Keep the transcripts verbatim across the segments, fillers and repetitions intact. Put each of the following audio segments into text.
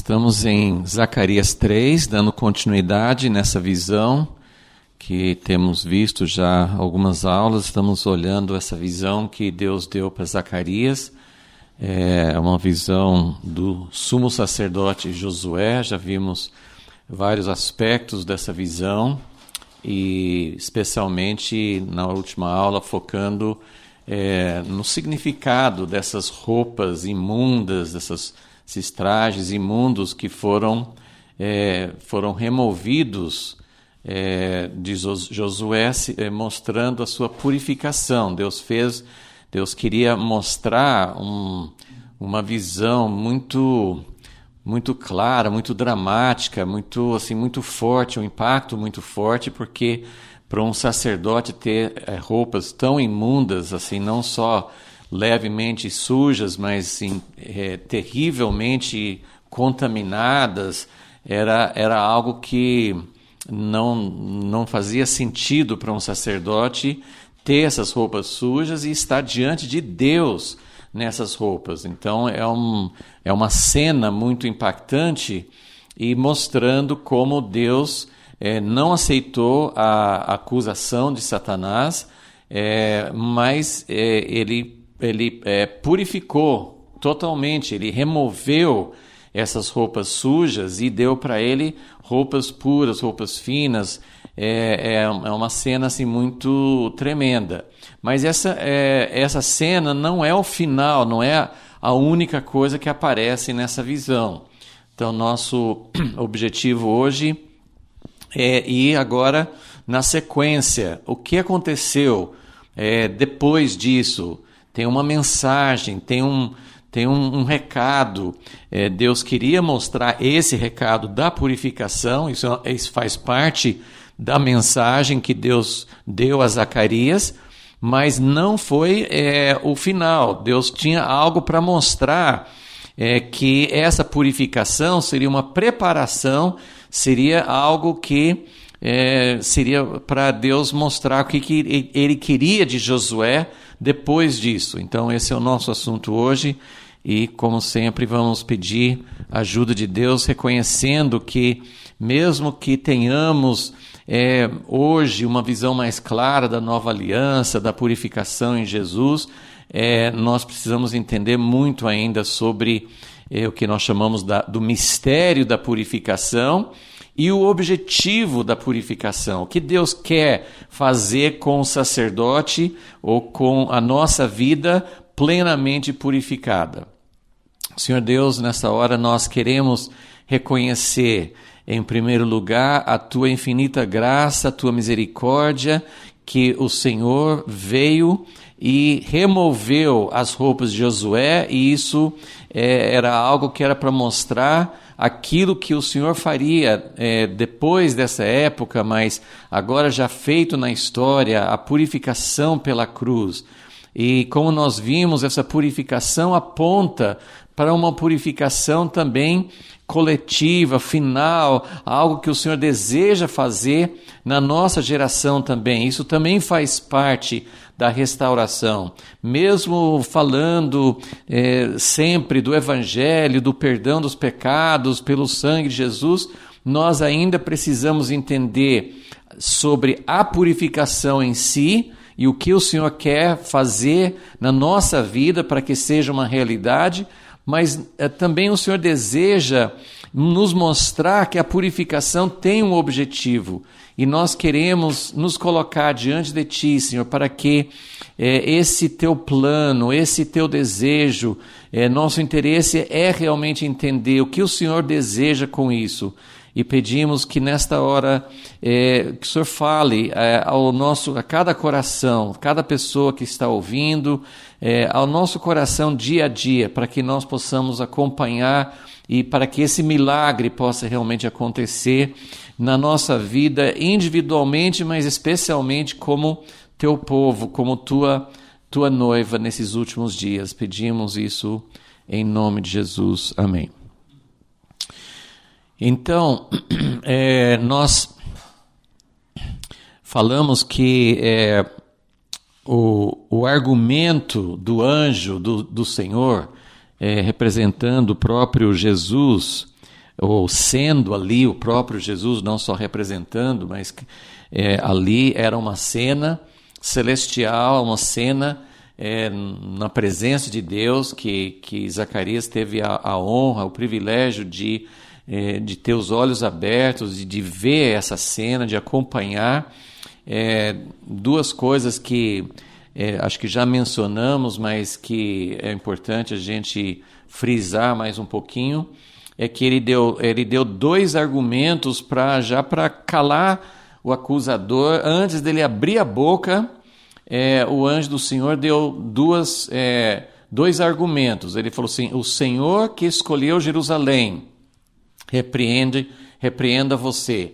Estamos em Zacarias três, dando continuidade nessa visão que temos visto já algumas aulas. Estamos olhando essa visão que Deus deu para Zacarias. É uma visão do sumo sacerdote Josué. Já vimos vários aspectos dessa visão e especialmente na última aula focando é, no significado dessas roupas imundas, dessas esses trajes imundos que foram, é, foram removidos é, de Josué, é, mostrando a sua purificação. Deus fez, Deus queria mostrar um, uma visão muito, muito clara, muito dramática, muito, assim, muito forte, um impacto muito forte, porque para um sacerdote ter é, roupas tão imundas, assim, não só levemente sujas, mas sim, é, terrivelmente contaminadas, era, era algo que não, não fazia sentido para um sacerdote ter essas roupas sujas e estar diante de Deus nessas roupas. Então é, um, é uma cena muito impactante e mostrando como Deus é, não aceitou a acusação de Satanás, é, mas é, ele Ele é, purificou totalmente, ele removeu essas roupas sujas e deu para ele roupas puras, roupas finas. É, é, é uma cena assim, muito tremenda. Mas essa, é, essa cena não é o final, não é a única coisa que aparece nessa visão. Então, nosso objetivo hoje é ir agora na sequência. O que aconteceu é, depois disso? Tem uma mensagem, tem um, tem um, um recado. É, Deus queria mostrar esse recado da purificação, isso, isso faz parte da mensagem que Deus deu a Zacarias, mas não foi é, o final. Deus tinha algo para mostrar, é, que essa purificação seria uma preparação, seria algo que é, seria para Deus mostrar o que, que ele queria de Josué depois disso. Então esse é o nosso assunto hoje e, como sempre, vamos pedir a ajuda de Deus, reconhecendo que mesmo que tenhamos é, hoje uma visão mais clara da nova aliança, da purificação em Jesus, é, nós precisamos entender muito ainda sobre é, o que nós chamamos da, do mistério da purificação e o objetivo da purificação, o que Deus quer fazer com o sacerdote ou com a nossa vida plenamente purificada. Senhor Deus, nessa hora nós queremos reconhecer, em primeiro lugar, a Tua infinita graça, a Tua misericórdia, que o Senhor veio e removeu as roupas de Josué, e isso é, era algo que era para mostrar aquilo que o Senhor faria é, depois dessa época, mas agora já feito na história, a purificação pela cruz. E como nós vimos, essa purificação aponta para uma purificação também coletiva, final, algo que o Senhor deseja fazer na nossa geração também. Isso também faz parte da restauração. Mesmo falando é, sempre do Evangelho, do perdão dos pecados pelo sangue de Jesus, nós ainda precisamos entender sobre a purificação em si e o que o Senhor quer fazer na nossa vida para que seja uma realidade, mas é, também o Senhor deseja nos mostrar que a purificação tem um objetivo. E nós queremos nos colocar diante de Ti, Senhor, para que é, esse Teu plano, esse Teu desejo, é, nosso interesse é realmente entender o que o Senhor deseja com isso. E pedimos que nesta hora é, que o Senhor fale é, ao nosso, a cada coração, cada pessoa que está ouvindo, é, ao nosso coração dia a dia, para que nós possamos acompanhar e para que esse milagre possa realmente acontecer na nossa vida individualmente, mas especialmente como Teu povo, como Tua, tua noiva nesses últimos dias. Pedimos isso em nome de Jesus. Amém. Então, é, nós falamos que é, o, o argumento do anjo do, do Senhor, é, representando o próprio Jesus, ou sendo ali o próprio Jesus, não só representando, mas é, ali era uma cena celestial, uma cena é, na presença de Deus, que, que Zacarias teve a, a honra, o privilégio de, é, de ter os olhos abertos e de ver essa cena, de acompanhar é, duas coisas que é, acho que já mencionamos, mas que é importante a gente frisar mais um pouquinho. É que ele deu, ele deu dois argumentos pra, já para calar o acusador. Antes dele abrir a boca, é, o anjo do Senhor deu duas, é, dois argumentos. Ele falou assim: o Senhor que escolheu Jerusalém, repreende, repreenda você.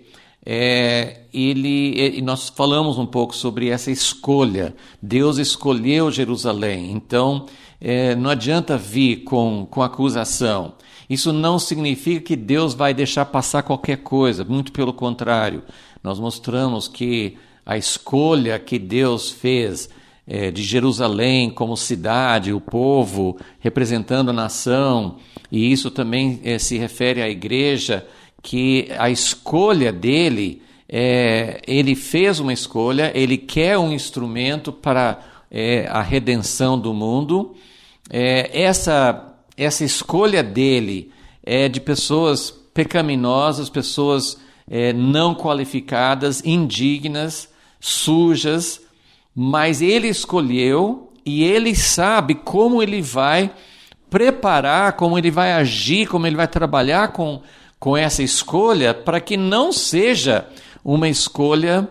É, ele, e nós falamos um pouco sobre essa escolha. Deus escolheu Jerusalém, então é, não adianta vir com, com acusação. Isso não significa que Deus vai deixar passar qualquer coisa, muito pelo contrário. Nós mostramos que a escolha que Deus fez é, de Jerusalém como cidade, o povo, representando a nação, e isso também é, se refere à igreja, que a escolha dele, é, ele fez uma escolha, ele quer um instrumento para é, a redenção do mundo. É, essa... Essa escolha dele é de pessoas pecaminosas, pessoas é, não qualificadas, indignas, sujas, mas ele escolheu e ele sabe como ele vai preparar, como ele vai agir, como ele vai trabalhar com, com essa escolha para que não seja uma escolha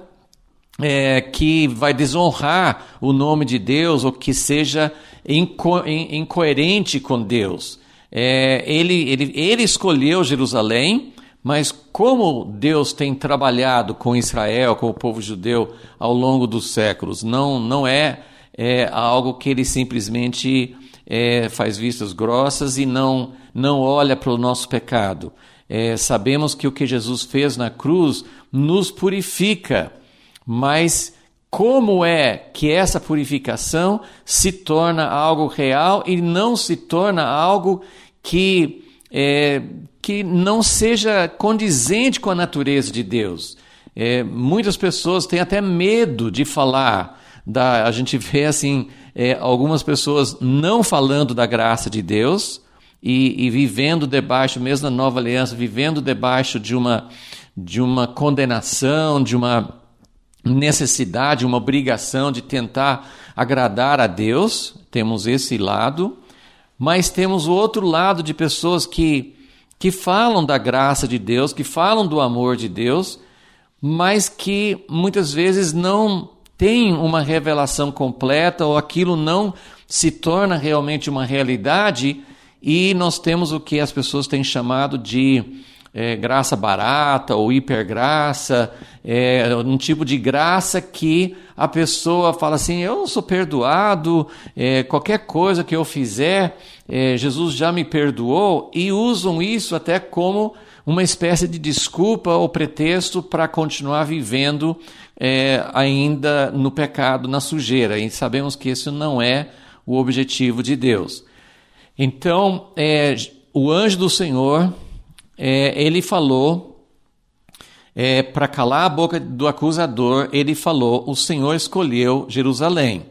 é, que vai desonrar o nome de Deus ou que seja Inco- incoerente com Deus. É, ele, ele, ele escolheu Jerusalém, mas como Deus tem trabalhado com Israel, com o povo judeu ao longo dos séculos, não, não é, é algo que ele simplesmente é, faz vistas grossas e não, não olha para o nosso pecado. É, sabemos que o que Jesus fez na cruz nos purifica, mas como é que essa purificação se torna algo real e não se torna algo que, é, que não seja condizente com a natureza de Deus? É, muitas pessoas têm até medo de falar. Da, a gente vê assim, é, algumas pessoas não falando da graça de Deus e, e vivendo debaixo, mesmo na nova aliança, vivendo debaixo de uma, de uma condenação, de uma necessidade, uma obrigação de tentar agradar a Deus. Temos esse lado, mas temos o outro lado de pessoas que, que falam da graça de Deus, que falam do amor de Deus, mas que muitas vezes não têm uma revelação completa ou aquilo não se torna realmente uma realidade, e nós temos o que as pessoas têm chamado de É, graça barata ou hipergraça, é, um tipo de graça que a pessoa fala assim: eu sou perdoado, é, qualquer coisa que eu fizer, é, Jesus já me perdoou, e usam isso até como uma espécie de desculpa ou pretexto para continuar vivendo é, ainda no pecado, na sujeira, e sabemos que isso não é o objetivo de Deus. Então, é, o anjo do Senhor, É, ele falou, é, para calar a boca do acusador, ele falou: o Senhor escolheu Jerusalém.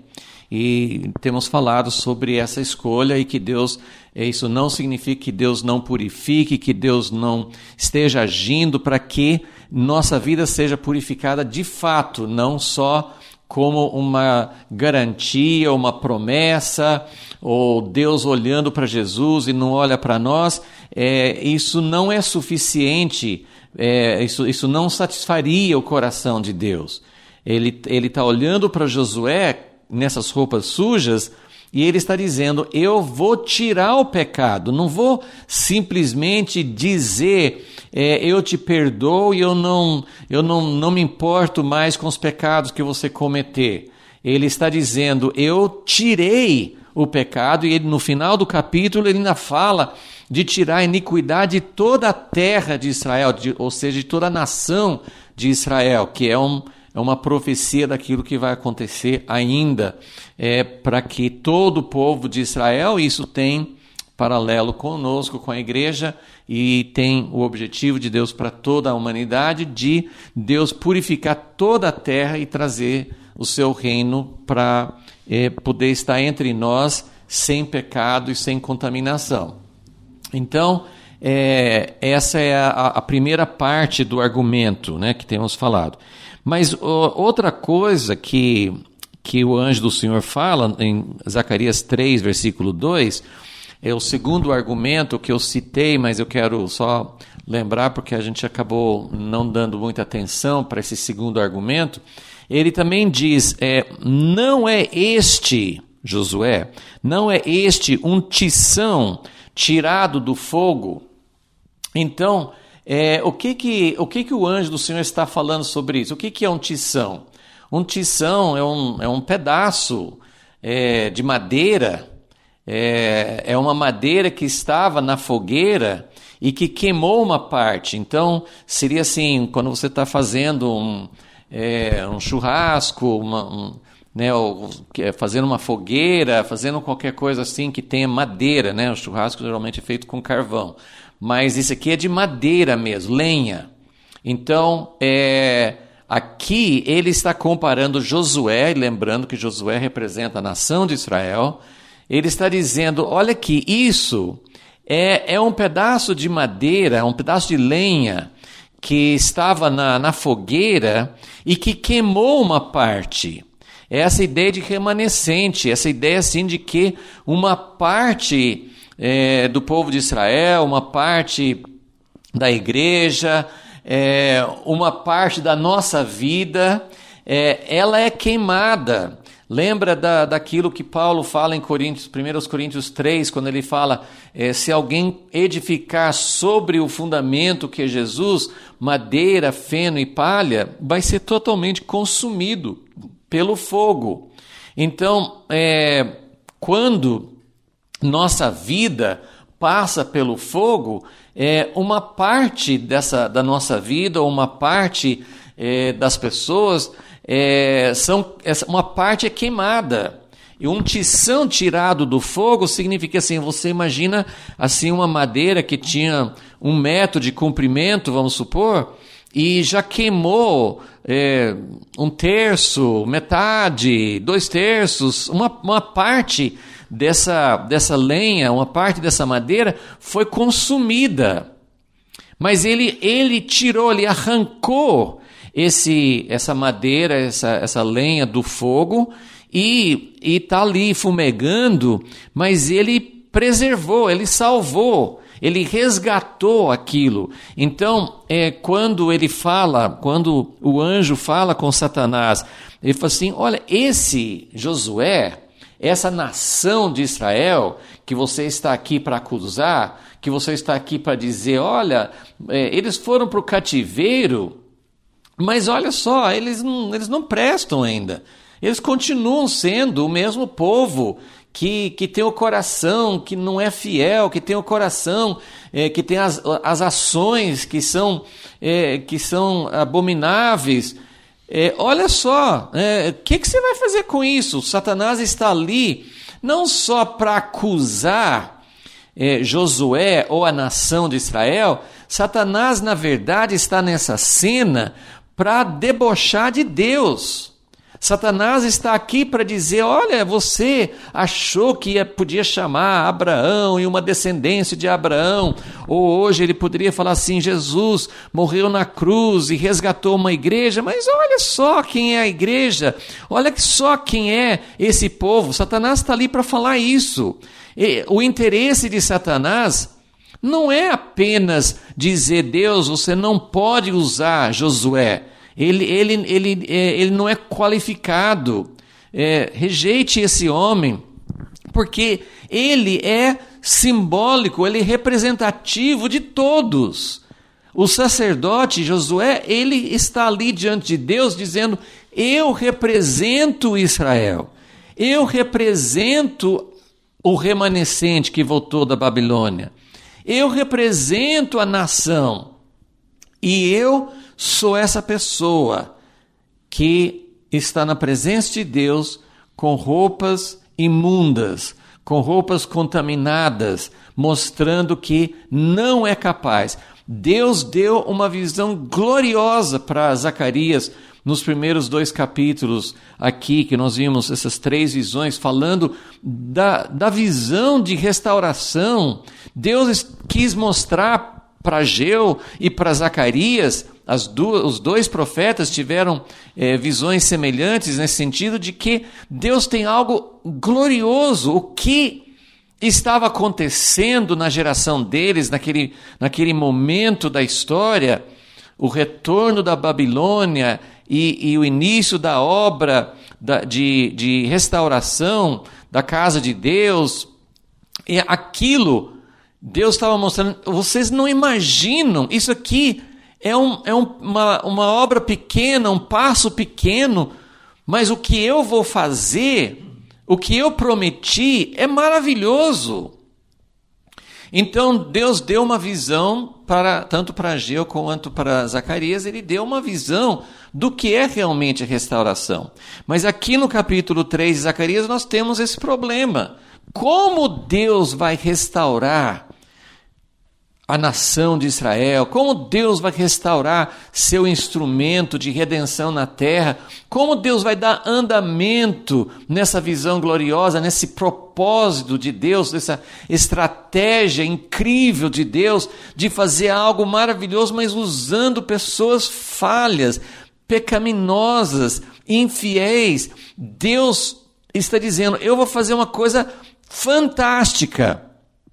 E temos falado sobre essa escolha e que Deus, isso não significa que Deus não purifique, que Deus não esteja agindo para que nossa vida seja purificada de fato, não só como uma garantia, uma promessa, ou Deus olhando para Jesus e não olha para nós. É, isso não é suficiente, é, isso, isso não satisfaria o coração de Deus. Ele está olhando para Josué nessas roupas sujas e ele está dizendo: eu vou tirar o pecado, não vou simplesmente dizer é, eu te perdoo e eu, não, eu não, não me importo mais com os pecados que você cometer. Ele está dizendo: eu tirei o pecado, e ele, no final do capítulo ele ainda fala de tirar a iniquidade de toda a terra de Israel, de, ou seja, de toda a nação de Israel, que é, um, é uma profecia daquilo que vai acontecer ainda, é, para que todo o povo de Israel, isso tem paralelo conosco, com a igreja, e tem o objetivo de Deus para toda a humanidade, de Deus purificar toda a terra e trazer o seu reino para é, poder estar entre nós sem pecado e sem contaminação. Então, é, essa é a, a primeira parte do argumento, né, que temos falado. Mas ó, outra coisa que, que o anjo do Senhor fala em Zacarias três, versículo dois, é o segundo argumento que eu citei, mas eu quero só lembrar porque a gente acabou não dando muita atenção para esse segundo argumento. Ele também diz, é, não é este, Josué, não é este um tição tirado do fogo? Então, é, o, que, que, o que, que o anjo do Senhor está falando sobre isso? O que, que é um tição? Um tição é um, é um pedaço é, de madeira, é, é uma madeira que estava na fogueira e que queimou uma parte. Então, seria assim, quando você está fazendo um, é, um churrasco, uma, um, né, ou, fazendo uma fogueira, fazendo qualquer coisa assim que tenha madeira, né? O churrasco geralmente é feito com carvão. Mas isso aqui é de madeira mesmo, lenha. Então, é, aqui ele está comparando Josué, lembrando que Josué representa a nação de Israel. Ele está dizendo, olha aqui, isso é, é um pedaço de madeira, um pedaço de lenha que estava na, na fogueira e que queimou uma parte. Essa ideia de remanescente, essa ideia assim de que uma parte é, do povo de Israel, uma parte da igreja, é, uma parte da nossa vida, é, ela é queimada. Lembra da, daquilo que Paulo fala em Coríntios, primeiro Coríntios três, quando ele fala, é, se alguém edificar sobre o fundamento que é Jesus, madeira, feno e palha, vai ser totalmente consumido pelo fogo. Então, é, quando nossa vida passa pelo fogo, é, uma parte dessa, da nossa vida, ou uma parte é, das pessoas, é, são, uma parte é queimada. E um tição tirado do fogo significa assim, você imagina assim uma madeira que tinha um metro de comprimento, vamos supor, e já queimou é, um terço, metade, dois terços, uma, uma parte dessa, dessa lenha, uma parte dessa madeira foi consumida. Mas ele, ele tirou, ele arrancou esse, essa madeira, essa, essa lenha do fogo e está ali fumegando, mas ele preservou, ele salvou. Ele resgatou aquilo. Então, é, quando ele fala, quando o anjo fala com Satanás, ele fala assim, olha, esse Josué, essa nação de Israel, que você está aqui para acusar, que você está aqui para dizer, olha, é, eles foram para o cativeiro, mas olha só, eles não, eles não prestam ainda. Eles continuam sendo o mesmo povo, Que, que tem o coração, que não é fiel, que tem o coração, é, que tem as, as ações que são, é, que são abomináveis. É, olha só, o é, que, que você vai fazer com isso? Satanás está ali não só para acusar é, Josué ou a nação de Israel. Satanás, na verdade, está nessa cena para debochar de Deus. Satanás está aqui para dizer, olha, você achou que ia, podia chamar Abraão e uma descendência de Abraão, ou hoje ele poderia falar assim, Jesus morreu na cruz e resgatou uma igreja, mas olha só quem é a igreja, olha só quem é esse povo. Satanás está ali para falar isso. E o interesse de Satanás não é apenas dizer, Deus, você não pode usar Josué. Ele, ele, ele, ele não é qualificado, é, rejeite esse homem, porque ele é simbólico, ele é representativo de todos. O sacerdote Josué, ele está ali diante de Deus dizendo, eu represento Israel, eu represento o remanescente que voltou da Babilônia, eu represento a nação, e eu sou essa pessoa que está na presença de Deus com roupas imundas, com roupas contaminadas, mostrando que não é capaz. Deus deu uma visão gloriosa para Zacarias nos primeiros dois capítulos aqui, que nós vimos essas três visões, falando da, da visão de restauração. Deus quis mostrar para Ageu e para Zacarias, as duas, os dois profetas tiveram é, visões semelhantes, nesse sentido de que Deus tem algo glorioso. O que estava acontecendo na geração deles, naquele, naquele momento da história, o retorno da Babilônia e, e o início da obra da, de, de restauração da casa de Deus, e aquilo, Deus estava mostrando, vocês não imaginam, isso aqui é, um, é um, uma, uma obra pequena, um passo pequeno, mas o que eu vou fazer, o que eu prometi é maravilhoso. Então Deus deu uma visão, para, tanto para Ageu quanto para Zacarias, ele deu uma visão do que é realmente a restauração. Mas aqui no capítulo três de Zacarias nós temos esse problema. Como Deus vai restaurar a nação de Israel? Como Deus vai restaurar seu instrumento de redenção na terra? Como Deus vai dar andamento nessa visão gloriosa, nesse propósito de Deus, nessa estratégia incrível de Deus de fazer algo maravilhoso, mas usando pessoas falhas, pecaminosas, infiéis? Deus está dizendo, eu vou fazer uma coisa fantástica,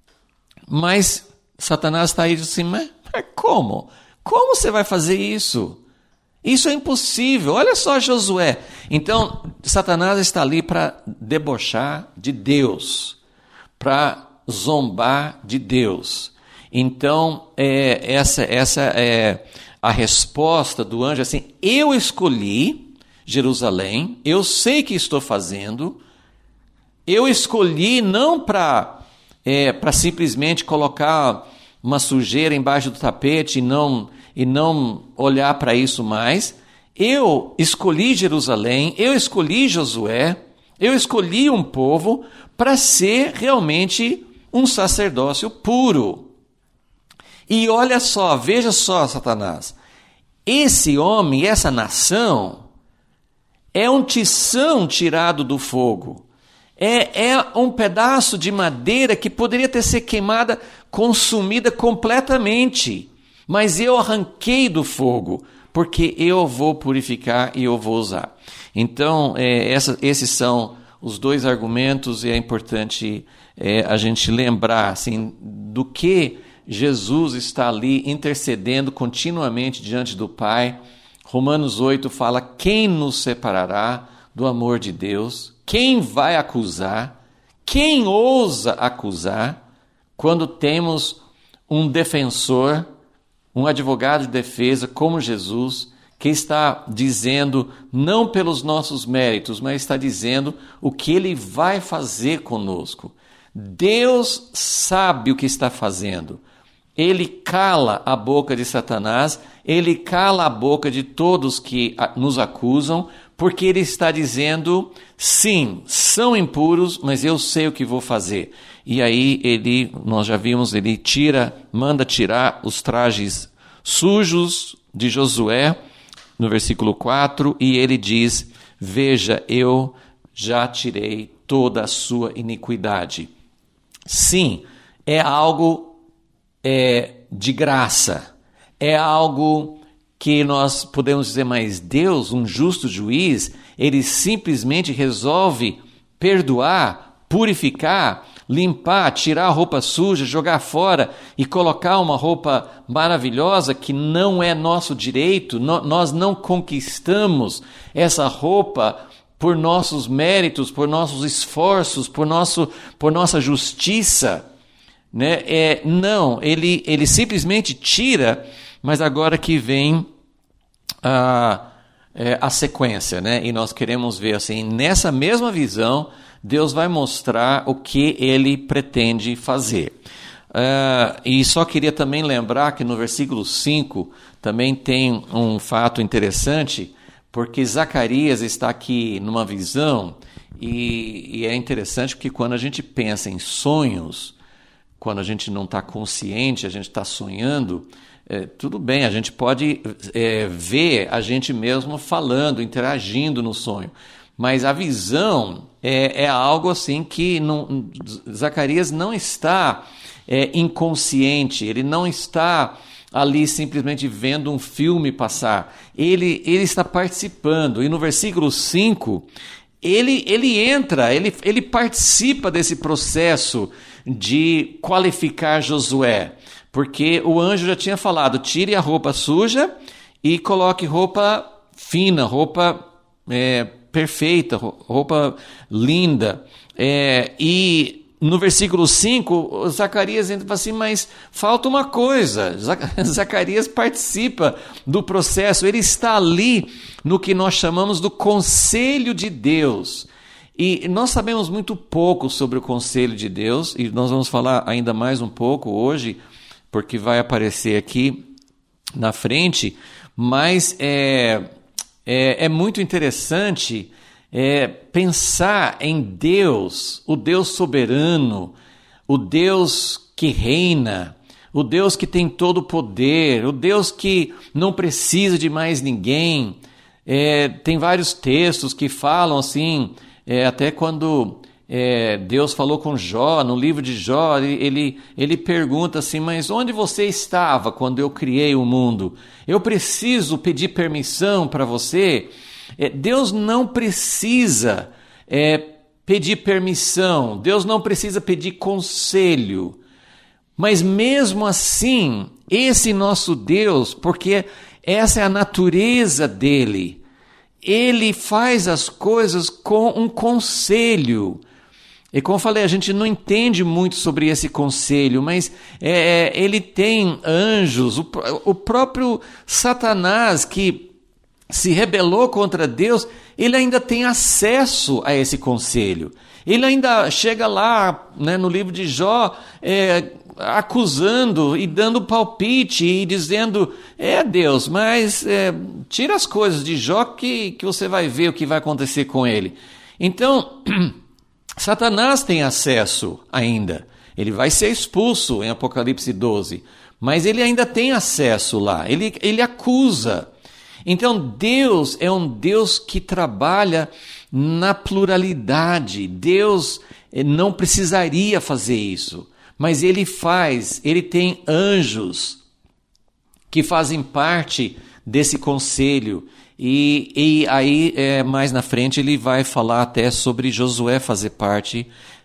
mas Satanás está aí e diz assim, mas como? Como você vai fazer isso? Isso é impossível. Olha só Josué. Então, Satanás está ali para debochar de Deus, para zombar de Deus. Então, é, essa, essa é a resposta do anjo, assim, eu escolhi Jerusalém, eu sei que estou fazendo, eu escolhi não para é, para simplesmente colocar uma sujeira embaixo do tapete e não, e não olhar para isso mais. Eu escolhi Jerusalém, eu escolhi Josué, eu escolhi um povo para ser realmente um sacerdócio puro. E olha só, veja só, Satanás, esse homem, essa nação, é um tição tirado do fogo. É, é um pedaço de madeira que poderia ter sido queimada, consumida completamente. Mas eu arranquei do fogo, porque eu vou purificar e eu vou usar. Então, é, essa, esses são os dois argumentos, e é importante é, a gente lembrar assim, do que Jesus está ali intercedendo continuamente diante do Pai. Romanos oito fala, quem nos separará do amor de Deus? Quem vai acusar? Quem ousa acusar quando temos um defensor, um advogado de defesa como Jesus, que está dizendo, não pelos nossos méritos, mas está dizendo o que ele vai fazer conosco. Deus sabe o que está fazendo. Ele cala a boca de Satanás, ele cala a boca de todos que nos acusam, porque ele está dizendo, sim, são impuros, mas eu sei o que vou fazer. E aí ele, nós já vimos, ele tira, manda tirar os trajes sujos de Josué, no versículo quatro, e ele diz, veja, eu já tirei toda a sua iniquidade. Sim, é algo é, de graça, é algo que nós podemos dizer, mas Deus, um justo juiz, ele simplesmente resolve perdoar, purificar, limpar, tirar a roupa suja, jogar fora e colocar uma roupa maravilhosa que não é nosso direito. No, nós não conquistamos essa roupa por nossos méritos, por nossos esforços, por, nosso, por nossa justiça. Né? É, não, ele, ele simplesmente tira. Mas agora que vem a, é, a sequência, né? E nós queremos ver assim, nessa mesma visão, Deus vai mostrar o que ele pretende fazer. Uh, e só queria também lembrar que no versículo cinco também tem um fato interessante, porque Zacarias está aqui numa visão E, e é interessante porque quando a gente pensa em sonhos, quando a gente não está consciente, a gente está sonhando, é, tudo bem, a gente pode é, ver a gente mesmo falando, interagindo no sonho. Mas a visão é, é algo assim que não, Zacarias não está é, inconsciente, ele não está ali simplesmente vendo um filme passar. Ele, ele está participando. E no versículo cinco, ele, ele entra, ele, ele participa desse processo de qualificar Josué. Porque o anjo já tinha falado, tire a roupa suja e coloque roupa fina, roupa é, perfeita, roupa linda. É, e no versículo cinco, Zacarias entra e fala assim, mas falta uma coisa. Zacarias participa do processo, ele está ali no que nós chamamos do conselho de Deus. E nós sabemos muito pouco sobre o conselho de Deus, e nós vamos falar ainda mais um pouco hoje, porque vai aparecer aqui na frente, mas é, é, é muito interessante é, pensar em Deus, o Deus soberano, o Deus que reina, o Deus que tem todo o poder, o Deus que não precisa de mais ninguém. É, tem vários textos que falam assim, é, até quando é, Deus falou com Jó, no livro de Jó, ele, ele, ele pergunta assim, mas onde você estava quando eu criei o mundo? Eu preciso pedir permissão para você? É, Deus não precisa é, pedir permissão, Deus não precisa pedir conselho, mas mesmo assim, esse nosso Deus, porque essa é a natureza dele, ele faz as coisas com um conselho. E como eu falei, a gente não entende muito sobre esse conselho, mas é, ele tem anjos, o, o próprio Satanás que se rebelou contra Deus, ele ainda tem acesso a esse conselho. Ele ainda chega lá, né, no livro de Jó, é, acusando e dando palpite e dizendo, é Deus, mas é, tira as coisas de Jó que, que você vai ver o que vai acontecer com ele. Então, Satanás tem acesso ainda. Ele vai ser expulso em Apocalipse doze, mas ele ainda tem acesso lá. Ele, ele acusa. Então, Deus é um Deus que trabalha na pluralidade. Deus não precisaria fazer isso, mas Ele faz. Ele tem anjos que fazem parte desse conselho. E, e aí, é, mais na frente, ele vai falar até sobre Josué fazer parte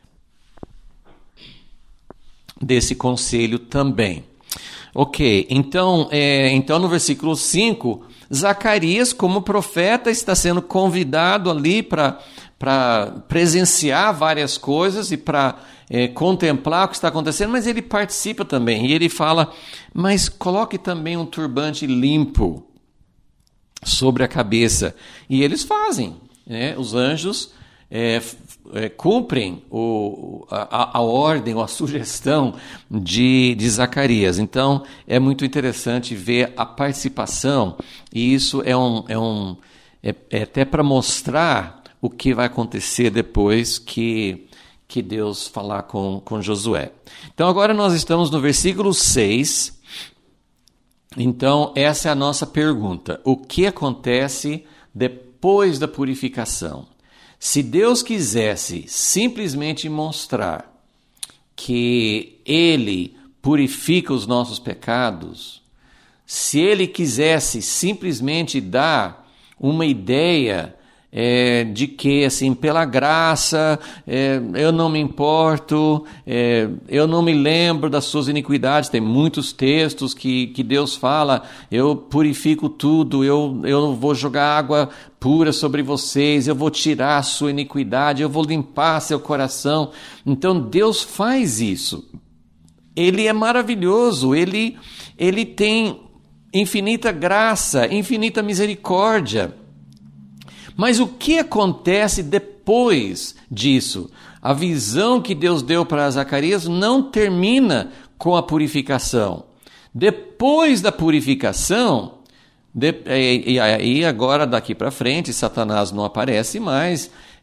desse conselho também. Ok, então, é, então no versículo cinco... Zacarias, como profeta, está sendo convidado ali para presenciar várias coisas e para é, contemplar o que está acontecendo, mas ele participa também. E ele fala, mas coloque também um turbante limpo sobre a cabeça. E eles fazem, né? Os anjos é, é, cumprem o, a, a ordem ou a sugestão de, de Zacarias. Então, é muito interessante ver a participação, e isso é, um, é, um, é, é até para mostrar o que vai acontecer depois que, que Deus falar com, com Josué. Então, agora nós estamos no versículo seis. Então, essa é a nossa pergunta. O que acontece depois da purificação? Se Deus quisesse simplesmente mostrar que Ele purifica os nossos pecados, se Ele quisesse simplesmente dar uma ideia é, de que, assim, pela graça, é, eu não me importo, é, eu não me lembro das suas iniquidades. Tem muitos textos que, que Deus fala, eu purifico tudo, eu, eu vou jogar água pura sobre vocês, eu vou tirar a sua iniquidade, eu vou limpar seu coração. Então Deus faz isso. Ele é maravilhoso, ele, ele tem infinita graça, infinita misericórdia. Mas o que acontece depois disso? A visão que Deus deu para Zacarias não termina com a purificação. Depois da purificação, de, e aí agora daqui para frente, Satanás não aparece mais,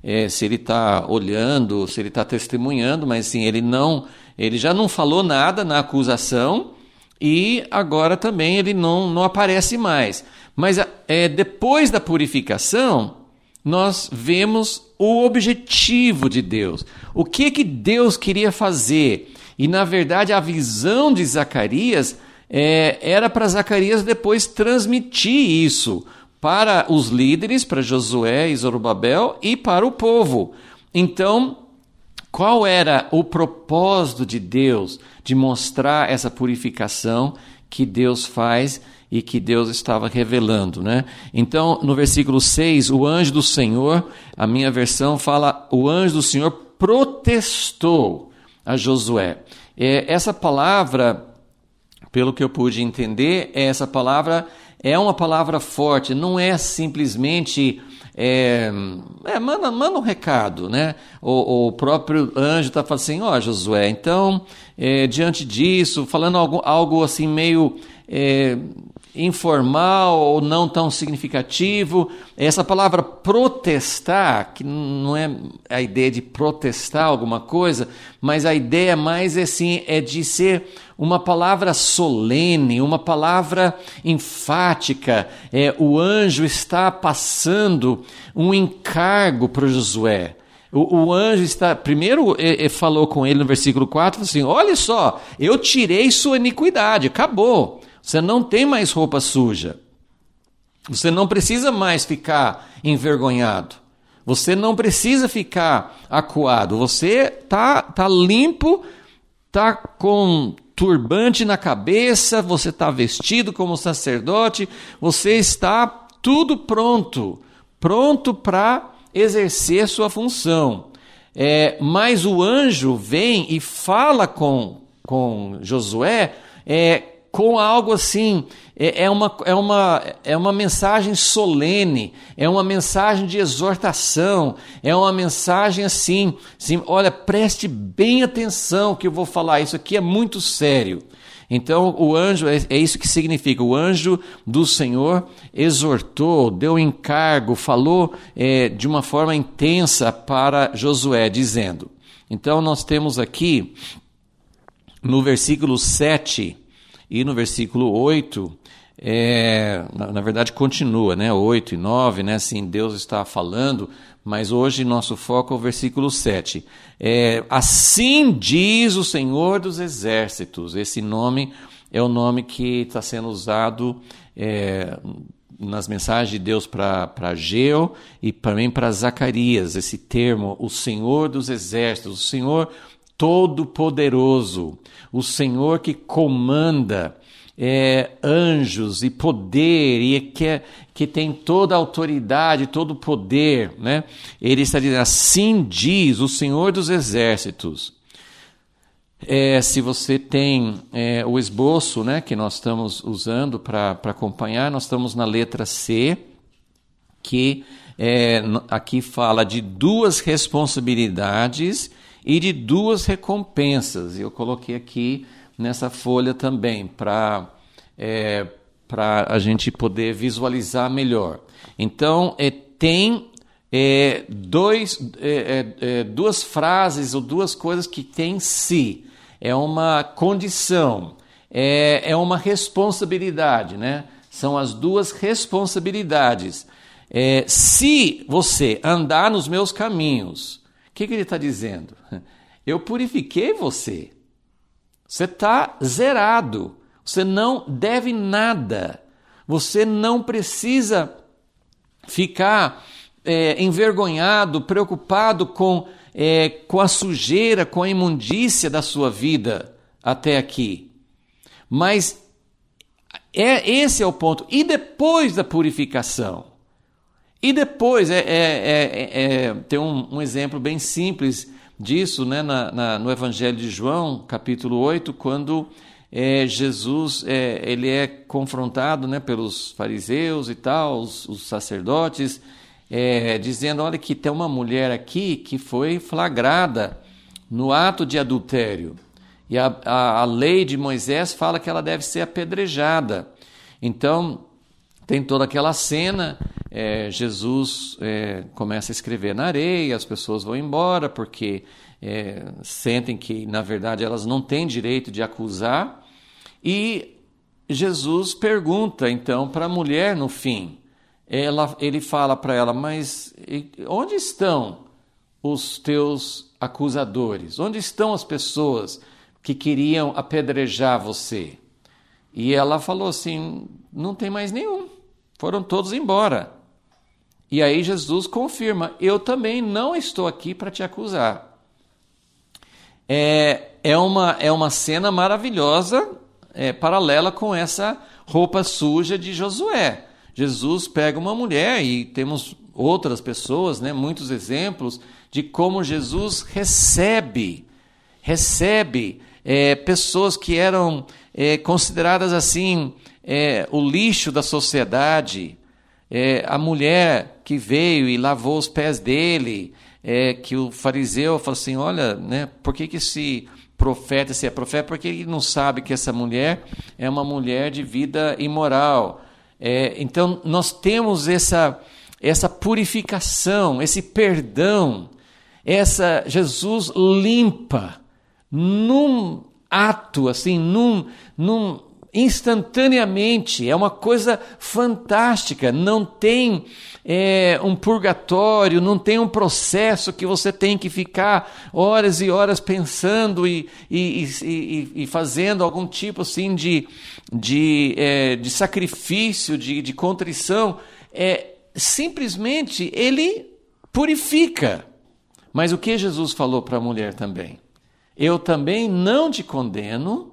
é, se ele está olhando, se ele está testemunhando, mas assim, ele, não, ele já não falou nada na acusação e agora também ele não, não aparece mais. Mas é, depois da purificação, nós vemos o objetivo de Deus. O que que Deus queria fazer? E, na verdade, a visão de Zacarias é, era para Zacarias depois transmitir isso para os líderes, para Josué e Zorobabel e para o povo. Então, qual era o propósito de Deus de mostrar essa purificação que Deus faz e que Deus estava revelando, né? Então, no versículo seis, o anjo do Senhor, a minha versão fala, o anjo do Senhor protestou a Josué. É, essa palavra, pelo que eu pude entender, essa palavra é uma palavra forte, não é simplesmente... É, é, manda, manda um recado, né? O, o próprio anjo está falando assim, ó, oh, Josué, então, é, diante disso, falando algo, algo assim meio é, informal ou não tão significativo, essa palavra protestar, que não é a ideia de protestar alguma coisa, mas a ideia mais assim, é de ser uma palavra solene, uma palavra enfática. É, o anjo está passando um encargo para Josué. O, o anjo está, primeiro é, é, falou com ele no versículo quatro, assim, olha só, eu tirei sua iniquidade, acabou. Você não tem mais roupa suja. Você não precisa mais ficar envergonhado. Você não precisa ficar acuado. Você está tá limpo, está com turbante na cabeça, você está vestido como sacerdote, você está tudo pronto, pronto para exercer sua função. É, mas o anjo vem e fala com, com Josué é, com algo assim, é, é, uma, é, uma, é uma mensagem solene, é uma mensagem de exortação, é uma mensagem assim, assim, olha, preste bem atenção que eu vou falar, isso aqui é muito sério. Então o anjo, é, é isso que significa, o anjo do Senhor exortou, deu encargo, falou é, de uma forma intensa para Josué, dizendo, então nós temos aqui no versículo sete, e no versículo oito, é, na, na verdade continua, né? oito e nove, né? Assim, Deus está falando, mas hoje nosso foco é o versículo sete. É, assim diz o Senhor dos Exércitos. Esse nome é o nome que está sendo usado é, nas mensagens de Deus para Ageu e também para Zacarias. Esse termo, o Senhor dos Exércitos, o Senhor Todo-Poderoso, o Senhor que comanda é, anjos e poder, e que, que tem toda a autoridade, todo o poder, né? Ele está dizendo, assim diz o Senhor dos Exércitos. É, se você tem é, o esboço, né, que nós estamos usando para acompanhar, nós estamos na letra C, que é, aqui fala de duas responsabilidades e de duas recompensas. Eu coloquei aqui nessa folha também, para é, para a gente poder visualizar melhor. Então, é, tem é, dois, é, é, duas frases ou duas coisas que tem se. É uma condição, é, é uma responsabilidade, né? São as duas responsabilidades. É, se você andar nos meus caminhos, o que, que ele está dizendo? Eu purifiquei você. Você está zerado. Você não deve nada. Você não precisa ficar é, envergonhado, preocupado com, é, com a sujeira, com a imundícia da sua vida até aqui. Mas é, esse é o ponto. E depois da purificação? E depois, é, é, é, é, tem um, um exemplo bem simples disso, né, na, na, no Evangelho de João, capítulo oito, quando é, Jesus é, ele é confrontado, né, pelos fariseus e tal, os, os sacerdotes, é, dizendo, olha que tem uma mulher aqui que foi flagrada no ato de adultério. E a, a, a lei de Moisés fala que ela deve ser apedrejada. Então, tem toda aquela cena é, Jesus é, começa a escrever na areia, as pessoas vão embora porque é, sentem que, na verdade, elas não têm direito de acusar. E Jesus pergunta, então, para a mulher no fim. Ela, ele fala para ela, mas onde estão os teus acusadores? Onde estão as pessoas que queriam apedrejar você? E ela falou assim, não tem mais nenhum, foram todos embora. E aí Jesus confirma, eu também não estou aqui para te acusar. É, é, uma, é uma cena maravilhosa, é, paralela com essa roupa suja de Josué. Jesus pega uma mulher, e temos outras pessoas, né, muitos exemplos de como Jesus recebe, recebe é, pessoas que eram é, consideradas assim, é, o lixo da sociedade. É, a mulher que veio e lavou os pés dele, é, que o fariseu falou assim, olha, né, por que, que esse profeta, se é profeta, porque ele não sabe que essa mulher é uma mulher de vida imoral. É, então, nós temos essa, essa purificação, esse perdão, essa Jesus limpa num ato, assim, num, num, instantaneamente, é uma coisa fantástica, não tem é, um purgatório, não tem um processo que você tem que ficar horas e horas pensando e, e, e, e fazendo algum tipo assim de, de, é, de sacrifício, de, de contrição. É, simplesmente ele purifica. Mas o que Jesus falou para a mulher também? Eu também não te condeno,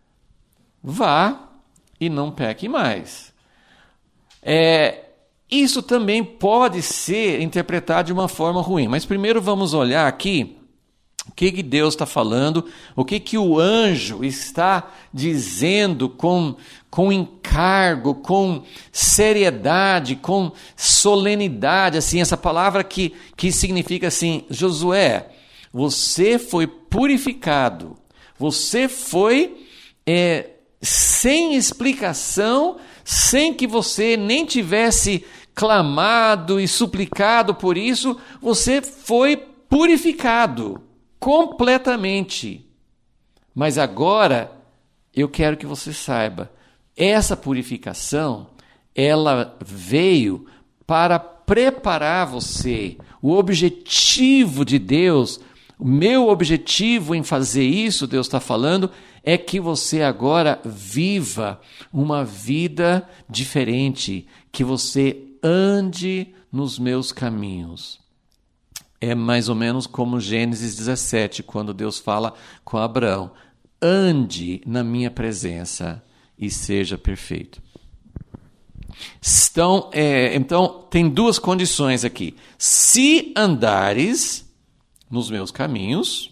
vá e não peque mais. É, isso também pode ser interpretado de uma forma ruim. Mas primeiro vamos olhar aqui o que, que Deus está falando, o que, que o anjo está dizendo com, com encargo, com seriedade, com solenidade. Assim, essa palavra que, que significa assim, Josué, você foi purificado, você foi... É, sem explicação, sem que você nem tivesse clamado e suplicado por isso, você foi purificado completamente. Mas agora, eu quero que você saiba, essa purificação, ela veio para preparar você. O objetivo de Deus, o meu objetivo em fazer isso, Deus está falando, é que você agora viva uma vida diferente, que você ande nos meus caminhos. É mais ou menos como Gênesis dezessete, quando Deus fala com Abraão, ande na minha presença e seja perfeito. Então, é, então tem duas condições aqui. Se andares nos meus caminhos,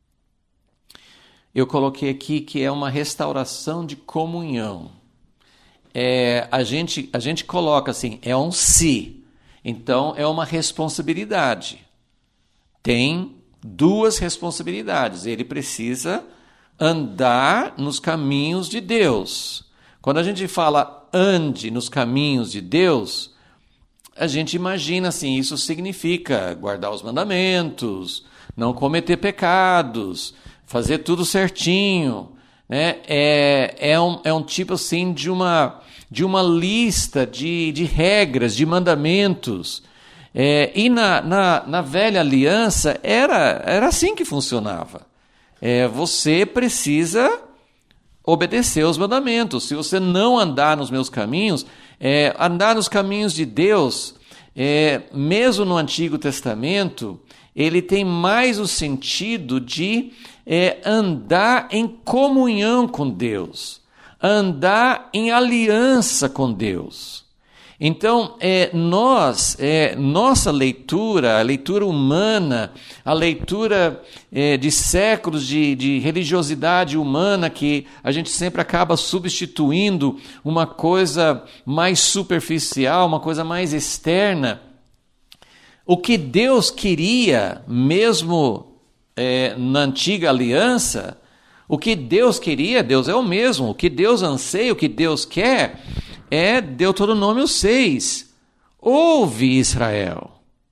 eu coloquei aqui que é uma restauração de comunhão. É, a, gente, a gente coloca assim, é um se. Então, é uma responsabilidade. Tem duas responsabilidades. Ele precisa andar nos caminhos de Deus. Quando a gente fala ande nos caminhos de Deus, a gente imagina assim, isso significa guardar os mandamentos, não cometer pecados, fazer tudo certinho, né? É, é, um, é um tipo assim de uma, de uma lista de, de regras, de mandamentos. É, e na, na, na velha aliança era, era assim que funcionava. É, você precisa obedecer aos mandamentos. Se você não andar nos meus caminhos, é, andar nos caminhos de Deus, é, mesmo no Antigo Testamento, ele tem mais o sentido de é, andar em comunhão com Deus, andar em aliança com Deus. Então, é, nós, é, nossa leitura, a leitura humana, a leitura é, de séculos de, de religiosidade humana, que a gente sempre acaba substituindo uma coisa mais superficial, uma coisa mais externa. O que Deus queria, mesmo é, na antiga aliança, o que Deus queria, Deus é o mesmo, o que Deus anseia, o que Deus quer, é Deuteronômio seis, Ouve, Israel.